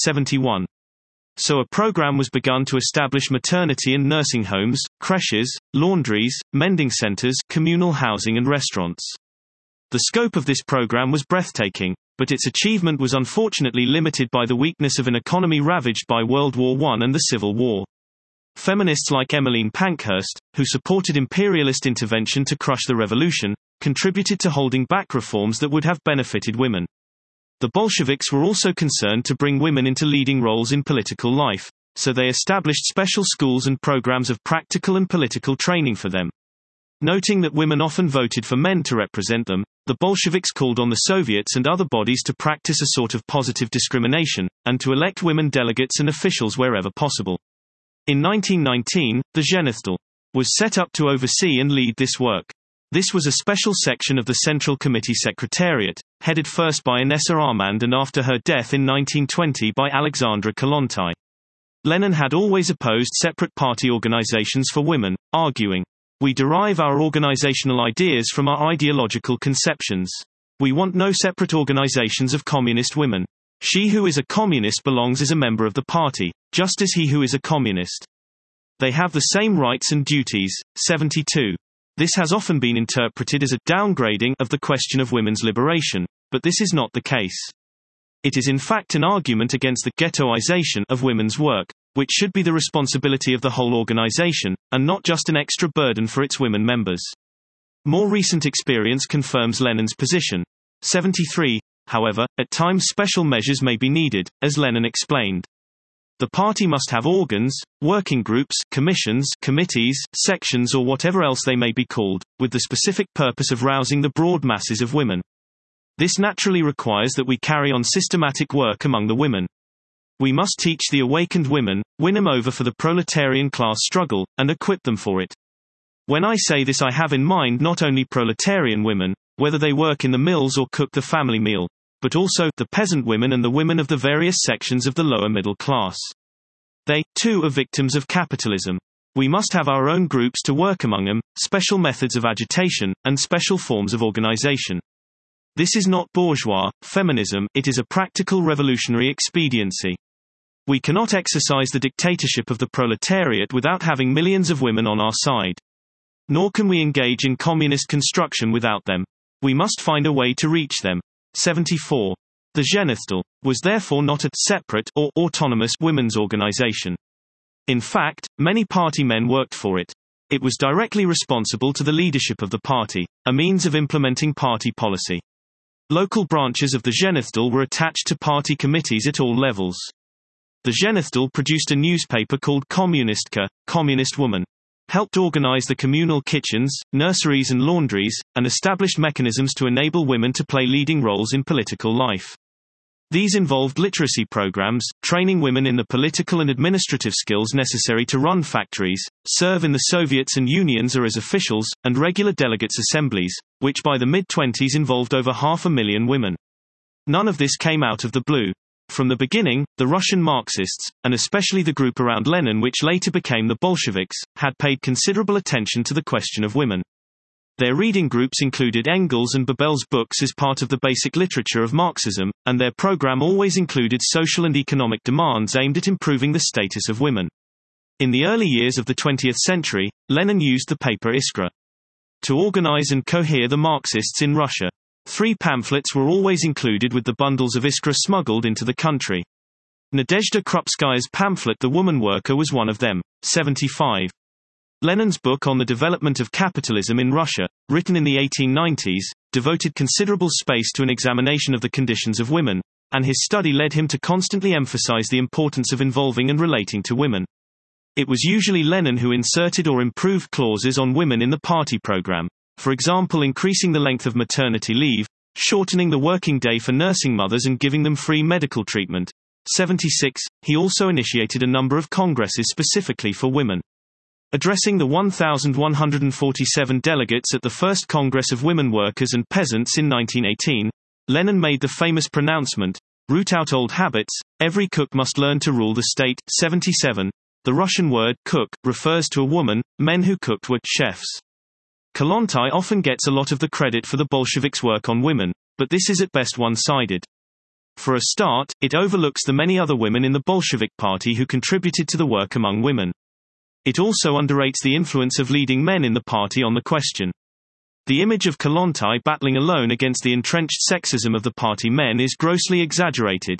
71. So a program was begun to establish maternity and nursing homes, creches, laundries, mending centers, communal housing and restaurants. The scope of this program was breathtaking, but its achievement was unfortunately limited by the weakness of an economy ravaged by World War I and the Civil War. Feminists like Emmeline Pankhurst, who supported imperialist intervention to crush the revolution, contributed to holding back reforms that would have benefited women. The Bolsheviks were also concerned to bring women into leading roles in political life, so they established special schools and programs of practical and political training for them. Noting that women often voted for men to represent them, the Bolsheviks called on the Soviets and other bodies to practice a sort of positive discrimination, and to elect women delegates and officials wherever possible. In 1919, the Zhenithdel was set up to oversee and lead this work. This was a special section of the Central Committee Secretariat, headed first by Inessa Armand and after her death in 1920 by Alexandra Kollontai. Lenin had always opposed separate party organizations for women, arguing, "We derive our organizational ideas from our ideological conceptions. We want no separate organizations of communist women. She who is a communist belongs as a member of the party, just as he who is a communist. They have the same rights and duties." 72. This has often been interpreted as a downgrading of the question of women's liberation, but this is not the case. It is in fact an argument against the ghettoization of women's work, which should be the responsibility of the whole organization, and not just an extra burden for its women members. More recent experience confirms Lenin's position. 73. However, at times special measures may be needed, as Lenin explained. The party must have organs, working groups, commissions, committees, sections or whatever else they may be called, with the specific purpose of rousing the broad masses of women. This naturally requires that we carry on systematic work among the women. We must teach the awakened women, win them over for the proletarian class struggle, and equip them for it. When I say this I have in mind not only proletarian women, whether they work in the mills or cook the family meal, but also the peasant women and the women of the various sections of the lower middle class. They, too, are victims of capitalism. We must have our own groups to work among them, special methods of agitation, and special forms of organization. This is not bourgeois feminism, it is a practical revolutionary expediency. We cannot exercise the dictatorship of the proletariat without having millions of women on our side. Nor can we engage in communist construction without them. We must find a way to reach them. 74. The Zhenithdel was therefore not a separate or autonomous women's organization. In fact, many party men worked for it. It was directly responsible to the leadership of the party, a means of implementing party policy. Local branches of the Zhenithdel were attached to party committees at all levels. The Zhenithdel produced a newspaper called Kommunistka, Communist Woman, helped organize the communal kitchens, nurseries and laundries, and established mechanisms to enable women to play leading roles in political life. These involved literacy programs, training women in the political and administrative skills necessary to run factories, serve in the Soviets and unions or as officials, and regular delegates' assemblies, which by the mid-20s involved over 500,000 women. None of this came out of the blue. From the beginning, the Russian Marxists, and especially the group around Lenin which later became the Bolsheviks, had paid considerable attention to the question of women. Their reading groups included Engels and Babel's books as part of the basic literature of Marxism, and their program always included social and economic demands aimed at improving the status of women. In the early years of the 20th century, Lenin used the paper Iskra to organize and cohere the Marxists in Russia. 3 pamphlets were always included with the bundles of Iskra smuggled into the country. Nadezhda Krupskaya's pamphlet The Woman Worker was one of them. 75. Lenin's book on the development of capitalism in Russia, written in the 1890s, devoted considerable space to an examination of the conditions of women, and his study led him to constantly emphasize the importance of involving and relating to women. It was usually Lenin who inserted or improved clauses on women in the party program, for example increasing the length of maternity leave, shortening the working day for nursing mothers and giving them free medical treatment. 76. He also initiated a number of congresses specifically for women. Addressing the 1,147 delegates at the First Congress of Women Workers and Peasants in 1918, Lenin made the famous pronouncement, "Root out old habits, every cook must learn to rule the state." 77. The Russian word cook refers to a woman. Men who cooked were chefs. Kollontai often gets a lot of the credit for the Bolsheviks' work on women, but this is at best one-sided. For a start, it overlooks the many other women in the Bolshevik Party who contributed to the work among women. It also underrates the influence of leading men in the party on the question. The image of Kollontai battling alone against the entrenched sexism of the party men is grossly exaggerated.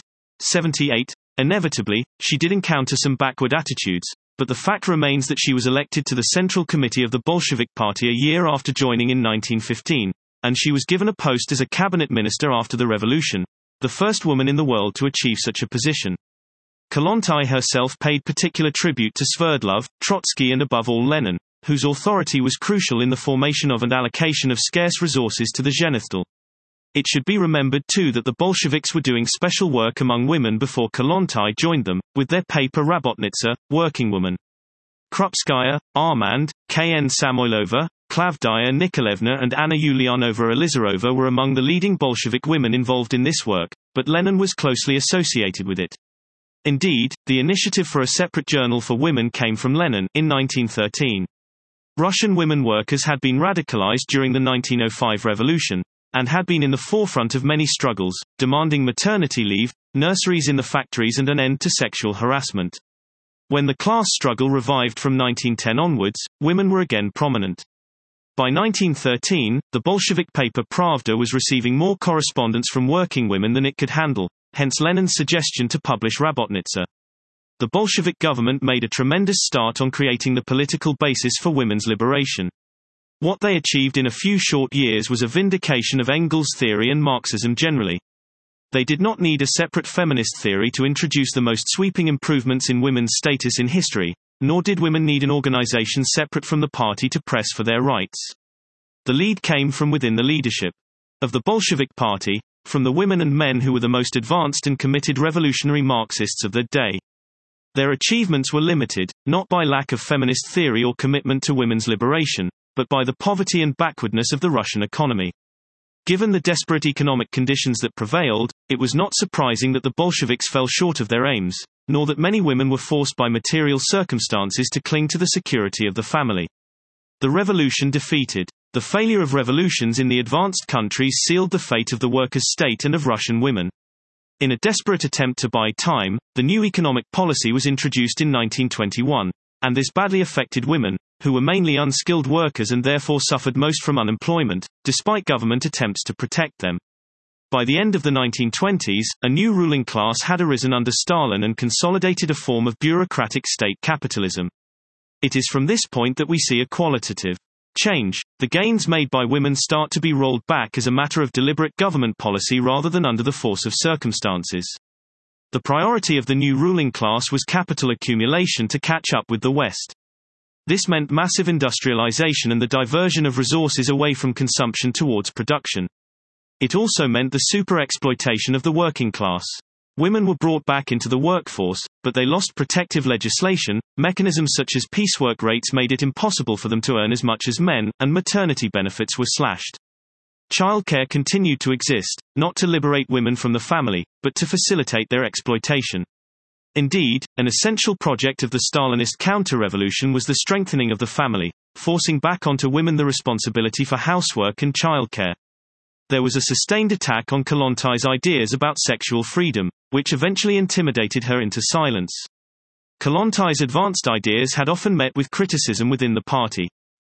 78. Inevitably, she did encounter some backward attitudes, but the fact remains that she was elected to the Central Committee of the Bolshevik Party a year after joining in 1915, and she was given a post as a cabinet minister after the revolution, the first woman in the world to achieve such a position. Kollontai herself paid particular tribute to Sverdlov, Trotsky and above all Lenin, whose authority was crucial in the formation of and allocation of scarce resources to the Zhenithdel. It should be remembered too that the Bolsheviks were doing special work among women before Kollontai joined them, with their paper Rabotnitsa, Working Woman. Krupskaya, Armand, K.N. Samoylova, Klavdaya Nikolaevna and Anna Yulianova Elizarova were among the leading Bolshevik women involved in this work, but Lenin was closely associated with it. Indeed, the initiative for a separate journal for women came from Lenin in 1913. Russian women workers had been radicalized during the 1905 revolution, and had been in the forefront of many struggles, demanding maternity leave, nurseries in the factories and an end to sexual harassment. When the class struggle revived from 1910 onwards, women were again prominent. By 1913, the Bolshevik paper Pravda was receiving more correspondence from working women than it could handle, hence Lenin's suggestion to publish Rabotnitsa. The Bolshevik government made a tremendous start on creating the political basis for women's liberation. What they achieved in a few short years was a vindication of Engels' theory and Marxism generally. They did not need a separate feminist theory to introduce the most sweeping improvements in women's status in history, nor did women need an organization separate from the party to press for their rights. The lead came from within the leadership of the Bolshevik Party, from the women and men who were the most advanced and committed revolutionary Marxists of their day. Their achievements were limited, not by lack of feminist theory or commitment to women's liberation, but by the poverty and backwardness of the Russian economy. Given the desperate economic conditions that prevailed, it was not surprising that the Bolsheviks fell short of their aims, nor that many women were forced by material circumstances to cling to the security of the family. The revolution defeated. The failure of revolutions in the advanced countries sealed the fate of the workers' state and of Russian women. In a desperate attempt to buy time, the new economic policy was introduced in 1921, and this badly affected women, who were mainly unskilled workers and therefore suffered most from unemployment, despite government attempts to protect them. By the end of the 1920s, a new ruling class had arisen under Stalin and consolidated a form of bureaucratic state capitalism. It is from this point that we see a qualitative change. The gains made by women start to be rolled back as a matter of deliberate government policy rather than under the force of circumstances. The priority of the new ruling class was capital accumulation to catch up with the West. This meant massive industrialization and the diversion of resources away from consumption towards production. It also meant the super-exploitation of the working class. Women were brought back into the workforce, but they lost protective legislation. Mechanisms such as piecework rates made it impossible for them to earn as much as men, and maternity benefits were slashed. Childcare continued to exist, not to liberate women from the family, but to facilitate their exploitation. Indeed, an essential project of the Stalinist counter-revolution was the strengthening of the family, forcing back onto women the responsibility for housework and childcare. There was a sustained attack on Kollontai's ideas about sexual freedom, which eventually intimidated her into silence. Kollontai's advanced ideas had often met with criticism within the party,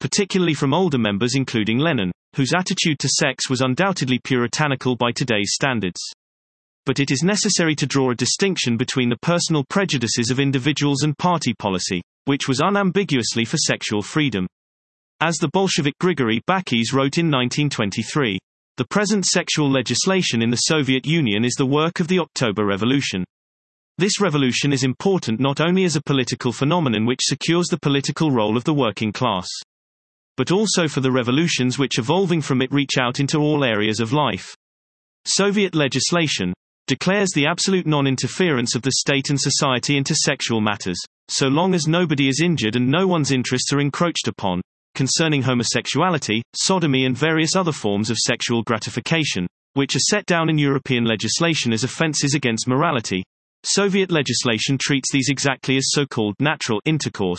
particularly from older members including Lenin, whose attitude to sex was undoubtedly puritanical by today's standards. But it is necessary to draw a distinction between the personal prejudices of individuals and party policy, which was unambiguously for sexual freedom. As the Bolshevik Grigory Bakiz wrote in 1923, "The present sexual legislation in the Soviet Union is the work of the October Revolution. This revolution is important not only as a political phenomenon which secures the political role of the working class, but also for the revolutions which evolving from it reach out into all areas of life. Soviet legislation declares the absolute non-interference of the state and society into sexual matters, so long as nobody is injured and no one's interests are encroached upon, concerning homosexuality, sodomy and various other forms of sexual gratification, which are set down in European legislation as offenses against morality. Soviet legislation treats these exactly as so-called natural intercourse."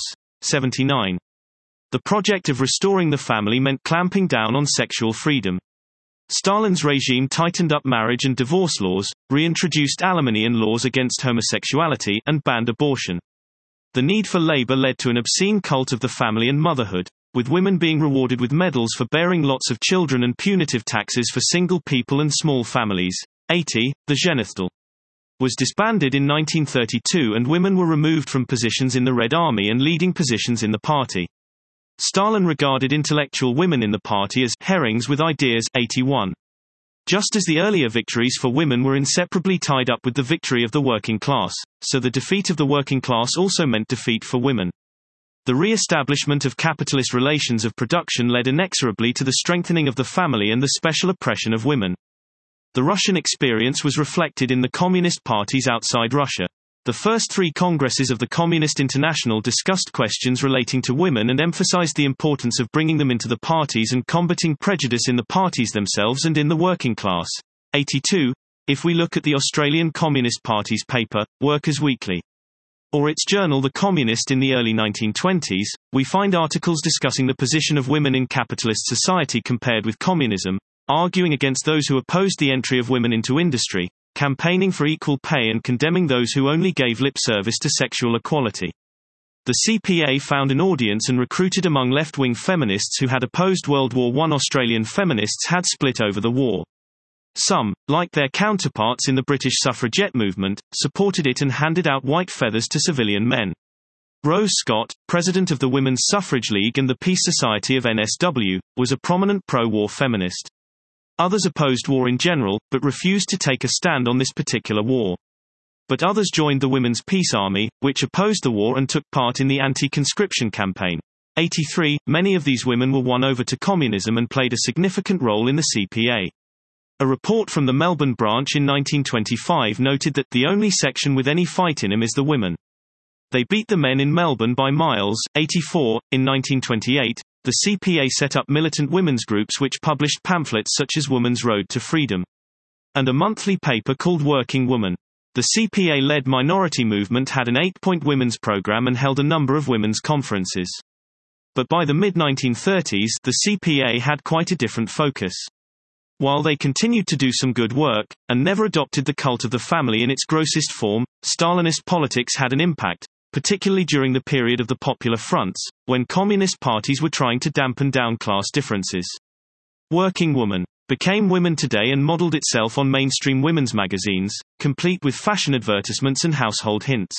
79. The project of restoring the family meant clamping down on sexual freedom. Stalin's regime tightened up marriage and divorce laws, reintroduced alimony and laws against homosexuality, and banned abortion. The need for labor led to an obscene cult of the family and motherhood, with women being rewarded with medals for bearing lots of children and punitive taxes for single people and small families. 80. The Zhenithdel was disbanded in 1932 and women were removed from positions in the Red Army and leading positions in the party. Stalin regarded intellectual women in the party as herrings with ideas. 81. Just as the earlier victories for women were inseparably tied up with the victory of the working class, so the defeat of the working class also meant defeat for women. The re-establishment of capitalist relations of production led inexorably to the strengthening of the family and the special oppression of women. The Russian experience was reflected in the communist parties outside Russia. The first three congresses of the Communist International discussed questions relating to women and emphasized the importance of bringing them into the parties and combating prejudice in the parties themselves and in the working class. 82. If we look at the Australian Communist Party's paper, Workers' Weekly, or its journal The Communist in the early 1920s, we find articles discussing the position of women in capitalist society compared with communism, arguing against those who opposed the entry of women into industry, campaigning for equal pay and condemning those who only gave lip service to sexual equality. The CPA found an audience and recruited among left-wing feminists who had opposed World War I. Australian feminists had split over the war. Some, like their counterparts in the British suffragette movement, supported it and handed out white feathers to civilian men. Rose Scott, president of the Women's Suffrage League and the Peace Society of NSW, was a prominent pro-war feminist. Others opposed war in general, but refused to take a stand on this particular war. But others joined the Women's Peace Army, which opposed the war and took part in the anti-conscription campaign. 83. Many of these women were won over to communism and played a significant role in the CPA. A report from the Melbourne branch in 1925 noted that the only section with any fight in them is the women. They beat the men in Melbourne by miles. 84. In 1928, the CPA set up militant women's groups which published pamphlets such as Woman's Road to Freedom and a monthly paper called Working Woman. The CPA-led minority movement had an 8-point women's program and held a number of women's conferences. But by the mid-1930s, the CPA had quite a different focus. While they continued to do some good work, and never adopted the cult of the family in its grossest form, Stalinist politics had an impact, particularly during the period of the Popular Fronts, when communist parties were trying to dampen down class differences. Working Woman became Women Today and modeled itself on mainstream women's magazines, complete with fashion advertisements and household hints.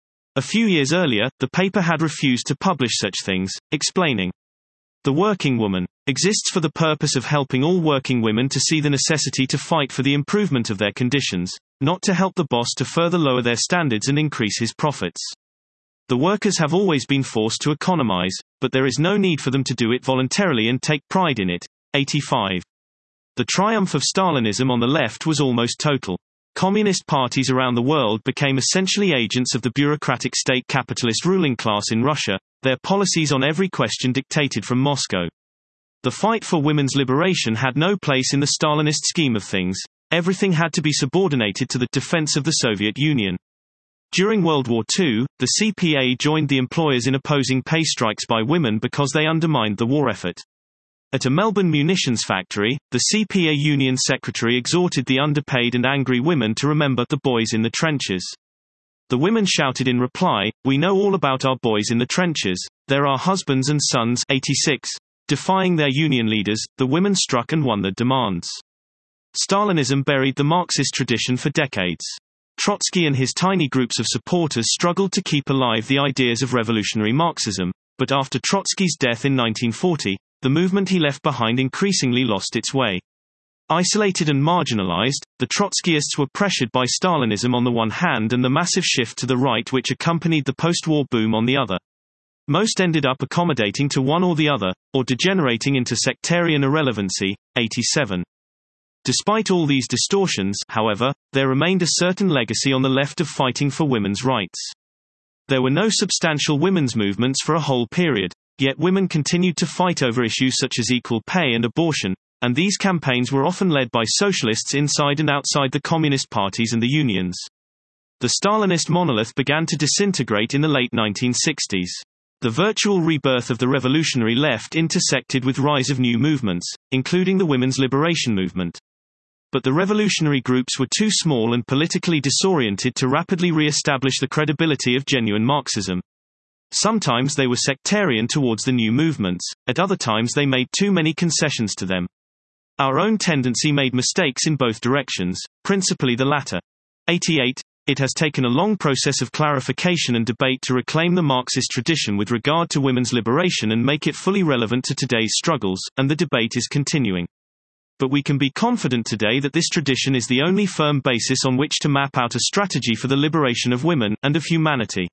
A few years earlier, the paper had refused to publish such things, explaining, "The working woman exists for the purpose of helping all working women to see the necessity to fight for the improvement of their conditions, not to help the boss to further lower their standards and increase his profits. The workers have always been forced to economize, but there is no need for them to do it voluntarily and take pride in it." 85. The triumph of Stalinism on the left was almost total. Communist parties around the world became essentially agents of the bureaucratic state capitalist ruling class in Russia, their policies on every question dictated from Moscow. The fight for women's liberation had no place in the Stalinist scheme of things. Everything had to be subordinated to the defense of the Soviet Union. During World War II, the CPA joined the employers in opposing pay strikes by women because they undermined the war effort. At a Melbourne munitions factory, the CPA union secretary exhorted the underpaid and angry women to remember the boys in the trenches. The women shouted in reply, "We know all about our boys in the trenches. They're our husbands and sons." 86. Defying their union leaders, the women struck and won their demands. Stalinism buried the Marxist tradition for decades. Trotsky and his tiny groups of supporters struggled to keep alive the ideas of revolutionary Marxism, but after Trotsky's death in 1940, the movement he left behind increasingly lost its way. Isolated and marginalized, the Trotskyists were pressured by Stalinism on the one hand and the massive shift to the right which accompanied the post-war boom on the other. Most ended up accommodating to one or the other, or degenerating into sectarian irrelevancy. 87. Despite all these distortions, however, there remained a certain legacy on the left of fighting for women's rights. There were no substantial women's movements for a whole period, yet women continued to fight over issues such as equal pay and abortion, and these campaigns were often led by socialists inside and outside the communist parties and the unions. The Stalinist monolith began to disintegrate in the late 1960s. The virtual rebirth of the revolutionary left intersected with rise of new movements, including the women's liberation movement. But the revolutionary groups were too small and politically disoriented to rapidly re-establish the credibility of genuine Marxism. Sometimes they were sectarian towards the new movements, at other times they made too many concessions to them. Our own tendency made mistakes in both directions, principally the latter. 88. It has taken a long process of clarification and debate to reclaim the Marxist tradition with regard to women's liberation and make it fully relevant to today's struggles, and the debate is continuing. But we can be confident today that this tradition is the only firm basis on which to map out a strategy for the liberation of women, and of humanity.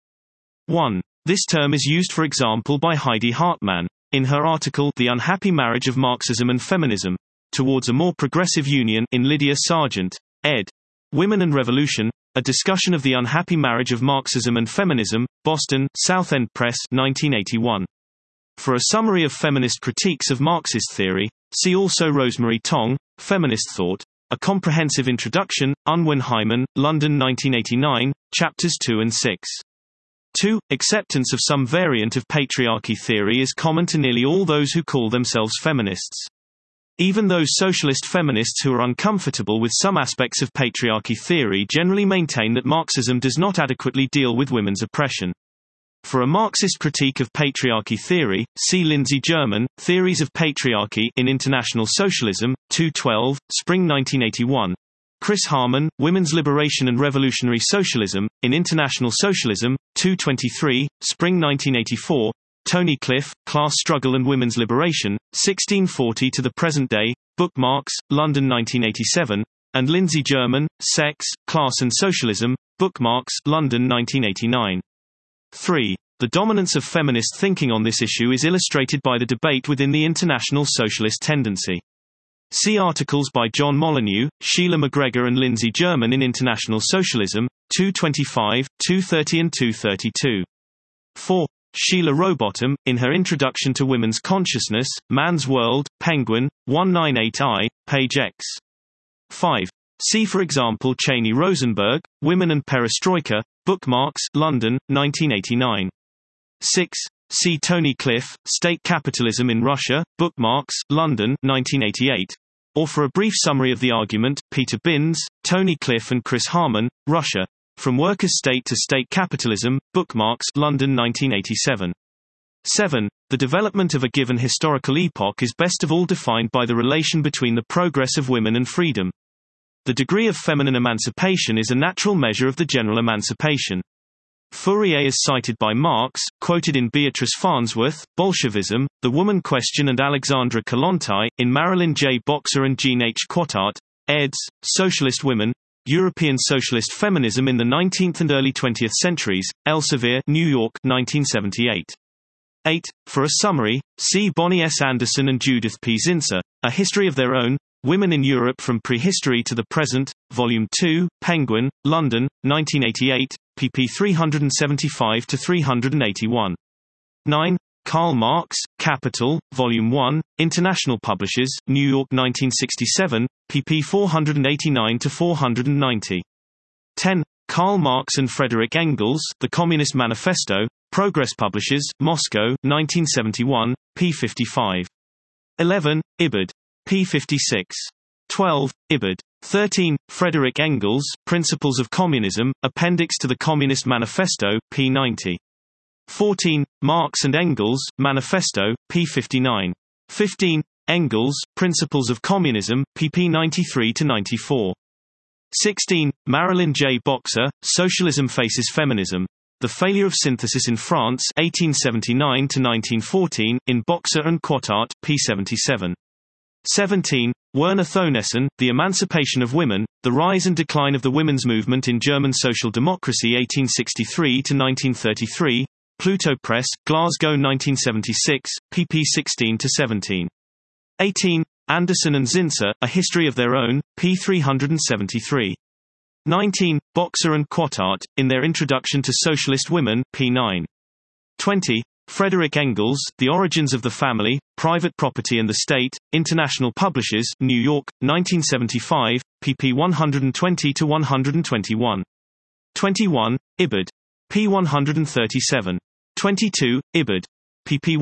1. This term is used for example by Heidi Hartmann, in her article The Unhappy Marriage of Marxism and Feminism, Towards a More Progressive Union, in Lydia Sargent, ed. Women and Revolution, A Discussion of the Unhappy Marriage of Marxism and Feminism, Boston, South End Press, 1981. For a summary of feminist critiques of Marxist theory, see also Rosemary Tong, Feminist Thought, A Comprehensive Introduction, Unwin Hyman, London 1989, Chapters 2 and 6. 2. Acceptance of some variant of patriarchy theory is common to nearly all those who call themselves feminists. Even those socialist feminists who are uncomfortable with some aspects of patriarchy theory generally maintain that Marxism does not adequately deal with women's oppression. For a Marxist critique of patriarchy theory, see Lindsay German, Theories of Patriarchy in International Socialism, 212, Spring 1981. Chris Harman, Women's Liberation and Revolutionary Socialism, in International Socialism, 223, Spring 1984. Tony Cliff, Class Struggle and Women's Liberation, 1640 to the Present Day, Bookmarks, London 1987, and Lindsay German, Sex, Class and Socialism, Bookmarks, London 1989. 3. The dominance of feminist thinking on this issue is illustrated by the debate within the international socialist tendency. See articles by John Molyneux, Sheila McGregor and Lindsay German in International Socialism, 225, 230 and 232. 4. Sheila Rowbottom, in her Introduction to Women's Consciousness, Man's World, Penguin, 198i, page X. 5. See for example Cheney Rosenberg, Women and Perestroika, Bookmarks, London, 1989. 6. See Tony Cliff, State Capitalism in Russia, Bookmarks, London, 1988. Or for a brief summary of the argument, Peter Binns, Tony Cliff and Chris Harman, Russia, From Workers' State to State Capitalism, Bookmarks, London 1987. 7. The development of a given historical epoch is best of all defined by the relation between the progress of women and freedom. The degree of feminine emancipation is a natural measure of the general emancipation. Fourier is cited by Marx, quoted in Beatrice Farnsworth, Bolshevism, The Woman Question and Alexandra Kollontai, in Marilyn J. Boxer and Jean H. Quatart, eds. Socialist Women, European Socialist Feminism in the 19th and early 20th Centuries, Elsevier, New York, 1978. 8. For a summary, see Bonnie S. Anderson and Judith P. Zinser, A History of Their Own, Women in Europe from Prehistory to the Present, Volume 2, Penguin, London, 1988, pp 375-381. 9. Karl Marx, Capital, Volume 1, International Publishers, New York 1967, pp 489-490. 10. Karl Marx and Frederick Engels, The Communist Manifesto, Progress Publishers, Moscow, 1971, p. 55. 11. Ibid. p. 56. 12. Ibid. 13. Frederick Engels, Principles of Communism, Appendix to the Communist Manifesto, p. 90. 14. Marx and Engels, Manifesto, p. 59. 15. Engels, Principles of Communism, pp. 93–94. 16. Marilyn J. Boxer, Socialism Faces Feminism. The Failure of Synthesis in France, 1879–1914, in Boxer and Quatart, p. 77. 17. Werner Thonessen, The Emancipation of Women, The Rise and Decline of the Women's Movement in German Social Democracy 1863–1933, Pluto Press, Glasgow 1976, pp. 16–17. 18. Anderson and Zinsser, A History of Their Own, p. 373. 19. Boxer and Quatart, in their Introduction to Socialist Women, p. 9. 20. Frederick Engels, The Origins of the Family, Private Property and the State, International Publishers, New York, 1975, pp. 120–121. 21. Ibid. p. 137. 22. Ibid. pp.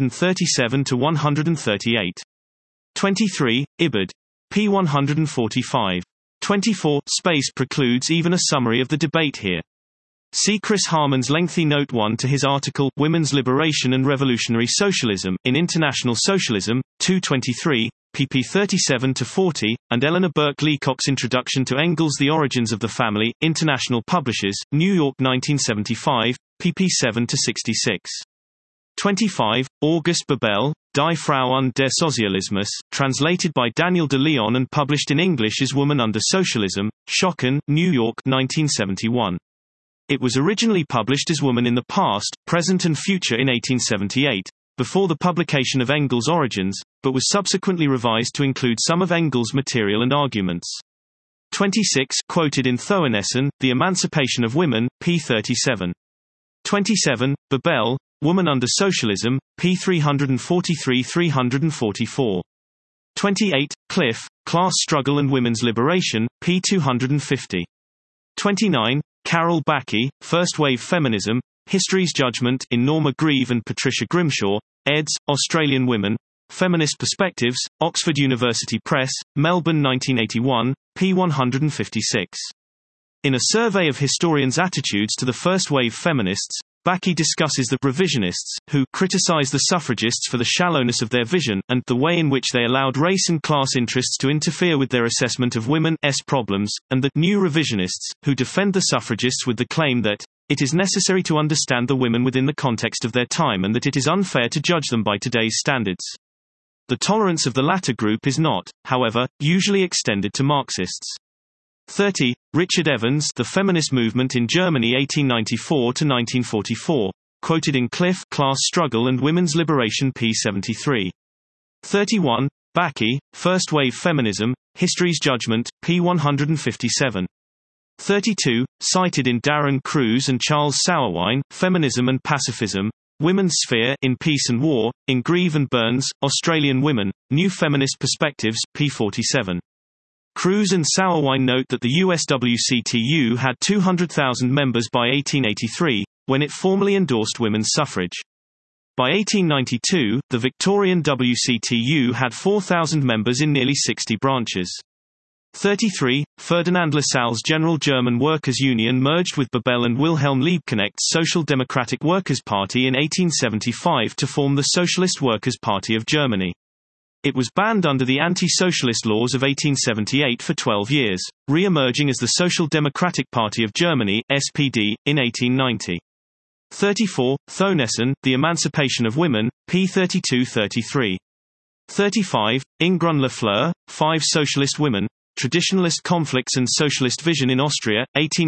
137–138. 23. Ibid. p. 145. 24. Space precludes even a summary of the debate here. See Chris Harman's lengthy Note 1 to his article, Women's Liberation and Revolutionary Socialism, in International Socialism, 223, pp. 37–40, and Eleanor Burke Leacock's Introduction to Engels' The Origins of the Family, International Publishers, New York 1975, pp. 7–66. 25. August Bebel, Die Frau und der Sozialismus, translated by Daniel de Leon and published in English as Woman Under Socialism, Schocken, New York 1971. It was originally published as Woman in the Past, Present and Future in 1878, before the publication of Engels' Origins, but was subsequently revised to include some of Engels' material and arguments. 26. Quoted in Thoenessen, The Emancipation of Women, p. 37. 27. Bebel, Woman Under Socialism, p. 343–344. 28. Cliff, Class Struggle and Women's Liberation, p. 250. 29. Carol Backey, First Wave Feminism, History's Judgment in Norma Grieve and Patricia Grimshaw, eds. Australian Women, Feminist Perspectives, Oxford University Press, Melbourne 1981, p. 156. In a survey of historians' attitudes to the first wave feminists, Backey discusses the revisionists, who criticize the suffragists for the shallowness of their vision, and the way in which they allowed race and class interests to interfere with their assessment of women's problems, and the new revisionists, who defend the suffragists with the claim that it is necessary to understand the women within the context of their time and that it is unfair to judge them by today's standards. The tolerance of the latter group is not, however, usually extended to Marxists. 30. Richard Evans, The Feminist Movement in Germany 1894–1944, quoted in Cliff, Class Struggle and Women's Liberation p. 73. 31. Backey, First Wave Feminism, History's Judgment, p. 157. 32. Cited in Darren Cruz and Charles Sauerwein, Feminism and Pacifism, Women's Sphere in Peace and War, in Grieve and Burns, Australian Women, New Feminist Perspectives, p. 47. Cruz and Sauerwein note that the USWCTU had 200,000 members by 1883, when it formally endorsed women's suffrage. By 1892, the Victorian WCTU had 4,000 members in nearly 60 branches. 33. Ferdinand Lassalle's General German Workers' Union merged with Bebel and Wilhelm Liebknecht's Social Democratic Workers' Party in 1875 to form the Socialist Workers' Party of Germany. It was banned under the anti-socialist laws of 1878 for 12 years, re-emerging as the Social Democratic Party of Germany (SPD) in 1890. 34. Thonessen, The Emancipation of Women, p. 32–33. 35. Ingrun Lafleur, Five Socialist Women, Traditionalist Conflicts and Socialist Vision in Austria,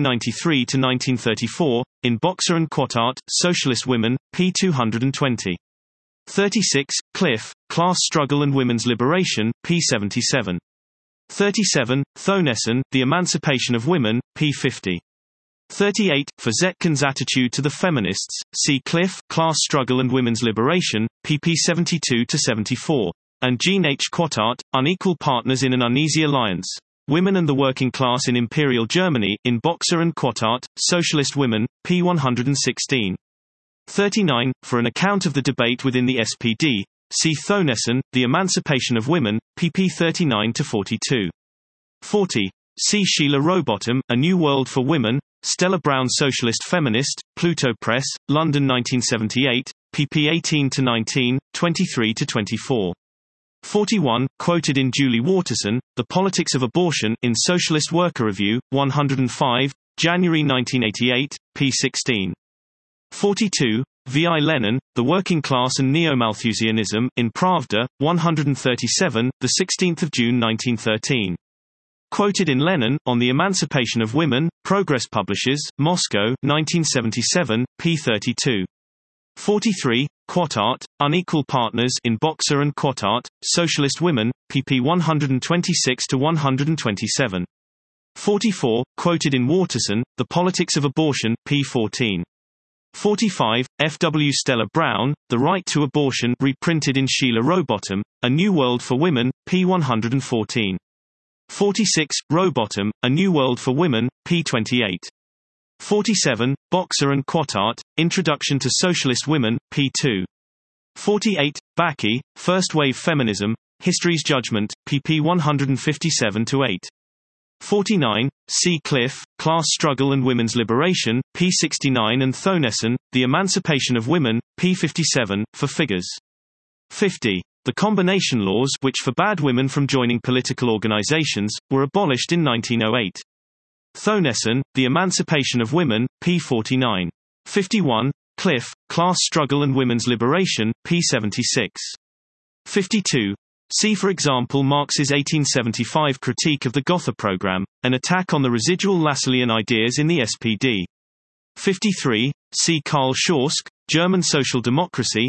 1893–1934, in Boxer and Quatart, Socialist Women, p. 220. 36. Cliff, Class Struggle and Women's Liberation, p. 77. 37. Thonessen, The Emancipation of Women, p. 50. 38. For Zetkin's Attitude to the Feminists, see Cliff, Class Struggle and Women's Liberation, pp. 72–74. And Jean H. Quatart, Unequal Partners in an Uneasy Alliance, Women and the Working Class in Imperial Germany, in Boxer and Quatart, Socialist Women, p. 116. 39. For an account of the debate within the SPD, see Thonessen, The Emancipation of Women, pp. 39–42. 40. C. Sheila Rowbottom, A New World for Women, Stella Brown Socialist Feminist, Pluto Press, London 1978, pp 18-19, 23-24. 41. Quoted in Julie Waterson, The Politics of Abortion, in Socialist Worker Review, 105, January 1988, p. 16. 42. V. I. Lenin, The Working Class and Neo-Malthusianism, in Pravda, 137, 16 June 1913. Quoted in Lenin, On the Emancipation of Women, Progress Publishers, Moscow, 1977, p. 32. 43. Quatart, Unequal Partners in Boxer and Quatart, Socialist Women, pp 126-127. 44. Quoted in Waterson, The Politics of Abortion, p. 14. 45. F. W. Stella Brown, The Right to Abortion, reprinted in Sheila Rowbottom, A New World for Women, p. 114. 46. Rowbottom, A New World for Women, p. 28. 47. Boxer and Quatart, Introduction to Socialist Women, p. 2. 48. Bakke, First Wave Feminism, History's Judgment, pp 157-8. 49. C. Cliff, Class Struggle and Women's Liberation, p. 69 and Thonessen, The Emancipation of Women, p. 57, for figures. 50. The Combination Laws, which forbade women from joining political organizations, were abolished in 1908. Thonessen, The Emancipation of Women, p. 49. 51. Cliff, Class Struggle and Women's Liberation, p. 76. 52. See for example Marx's 1875 critique of the Gotha program, an attack on the residual Lassallean ideas in the SPD. 53. See Karl Schorsk, German Social Democracy,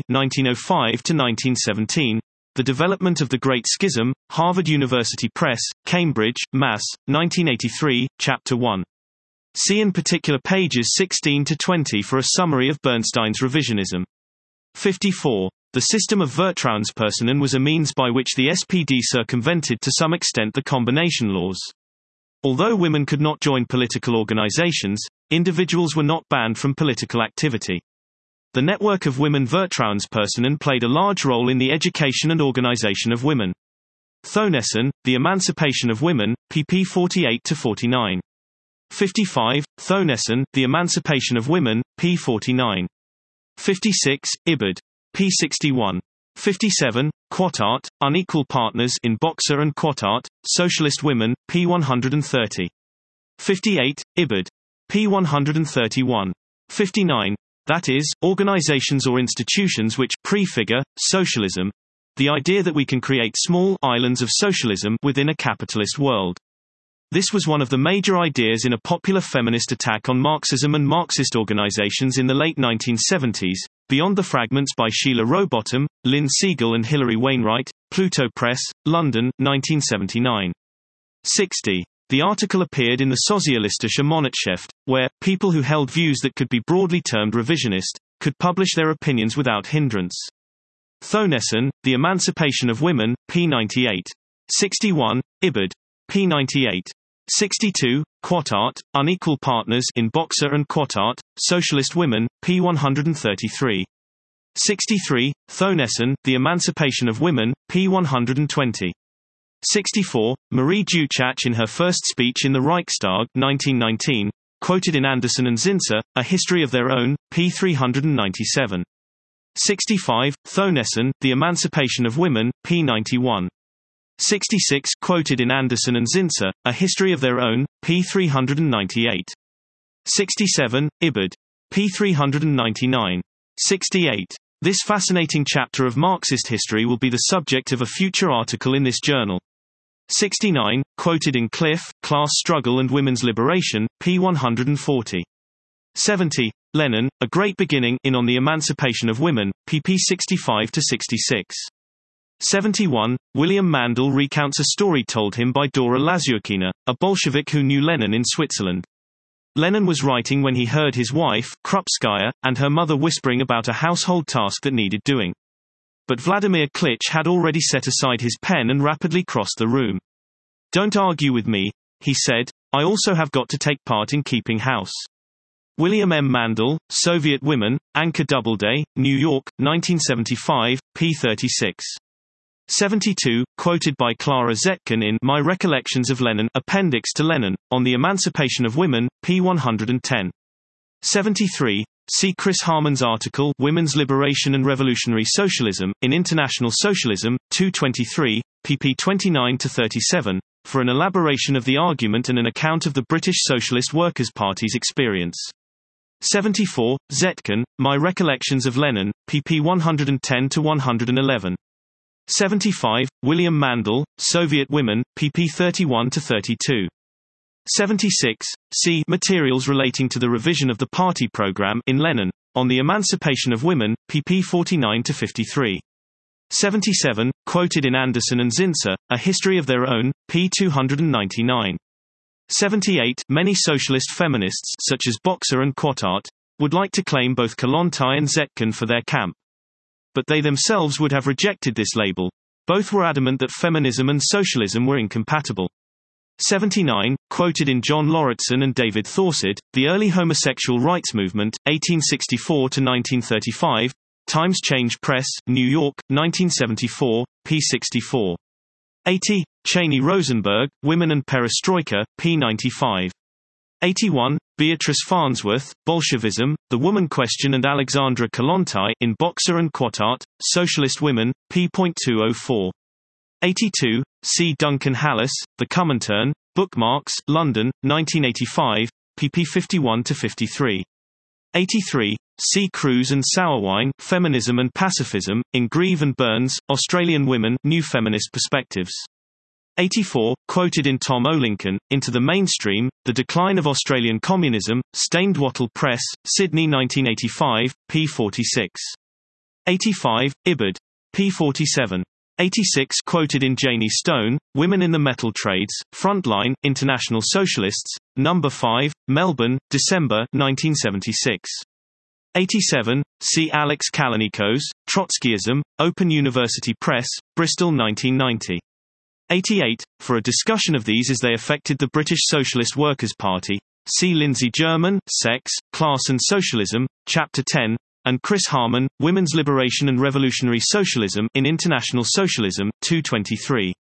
1905-1917, The Development of the Great Schism, Harvard University Press, Cambridge, Mass., 1983, Chapter 1. See in particular pages 16-20 for a summary of Bernstein's revisionism. 54. The system of Vertrauenspersonen was a means by which the SPD circumvented to some extent the combination laws. Although women could not join political organizations, individuals were not banned from political activity. The network of women Vertrauenspersonen played a large role in the education and organization of women. Thonessen, The Emancipation of Women, pp 48-49. 55. Thonessen, The Emancipation of Women, p. 49. 56. Ibid. p. 61. 57. Quatart, Unequal Partners in Boxer and Quatart, Socialist Women, p. 130. 58. Ibid. p. 131. 59. That is, organizations or institutions which prefigure socialism, the idea that we can create small islands of socialism within a capitalist world. This was one of the major ideas in a popular feminist attack on Marxism and Marxist organizations in the late 1970s, Beyond the Fragments by Sheila Rowbottom, Lynn Siegel and Hilary Wainwright, Pluto Press, London, 1979. 60. The article appeared in the Sozialistische Monatshefte, where people who held views that could be broadly termed revisionist could publish their opinions without hindrance. Thonessen, The Emancipation of Women, p. 98. 61. Ibid. p. 98. 62. Quatart, Unequal Partners in Boxer and Quatart, Socialist Women, p. 133. 63. Thonessen, The Emancipation of Women, p. 120. 64. Marie Duchach in her first speech in the Reichstag, 1919, quoted in Anderson and Zinsser, A History of Their Own, p. 397. 65. Thonessen, The Emancipation of Women, p. 91. 66. Quoted in Anderson and Zinsser, A History of Their Own, p. 398. 67. Ibid. p. 399. 68. This fascinating chapter of Marxist history will be the subject of a future article in this journal. 69. Quoted in Cliff, Class Struggle and Women's Liberation, p. 140. 70. Lenin, A Great Beginning in On the Emancipation of Women, pp. 65-66. 71. William Mandel recounts a story told him by Dora Lazyukina, a Bolshevik who knew Lenin in Switzerland. Lenin was writing when he heard his wife, Krupskaya, and her mother whispering about a household task that needed doing. But Vladimir Klitsch had already set aside his pen and rapidly crossed the room. Don't argue with me, he said, I also have got to take part in keeping house. William M. Mandel, Soviet Women, Anchor Doubleday, New York, 1975, p. 36. 72, quoted by Clara Zetkin in My Recollections of Lenin, Appendix to Lenin, on the Emancipation of Women, p. 110. 73, see Chris Harman's article Women's Liberation and Revolutionary Socialism, in International Socialism, 223, pp 29-37, for an elaboration of the argument and an account of the British Socialist Workers' Party's experience. 74, Zetkin, My Recollections of Lenin, pp 110-111. 75, William Mandel, Soviet Women, pp 31-32. 76, see Materials relating to the revision of the party program in Lenin, on the Emancipation of Women, pp 49-53. 77, quoted in Anderson and Zinsser, A History of Their Own, p. 299. 78, many socialist feminists, such as Boxer and Quatart, would like to claim both Kollontai and Zetkin for their camp. But they themselves would have rejected this label. Both were adamant that feminism and socialism were incompatible. 79, quoted in John Lauritsen and David Thorsid, The Early Homosexual Rights Movement, 1864-1935, Times Change Press, New York, 1974, p. 64. 80, Cheney Rosenberg, Women and Perestroika, p. 95. 81, Beatrice Farnsworth, Bolshevism, The Woman Question and Alexandra Kollontai, in Boxer and Quatart, Socialist Women, p.204. 82, C. Duncan Hallis, The Comintern, Bookmarks, London, 1985, pp 51-53. 83, C. Cruz and Sauerwein, Feminism and Pacifism, in Grieve and Burns, Australian Women, New Feminist Perspectives. 84, quoted in Tom Olincoln, Into the Mainstream, The Decline of Australian Communism, Stained Wattle Press, Sydney 1985, p. 46. 85, Ibbard. p. 47. 86, quoted in Janie Stone, Women in the Metal Trades, Frontline, International Socialists, No. 5, Melbourne, December, 1976. 87, see Alex Kalinikos, Trotskyism, Open University Press, Bristol 1990. 88, for a discussion of these as they affected the British Socialist Workers' Party, see Lindsay German, Sex, Class and Socialism, Chapter 10, and Chris Harman, Women's Liberation and Revolutionary Socialism in International Socialism, 223.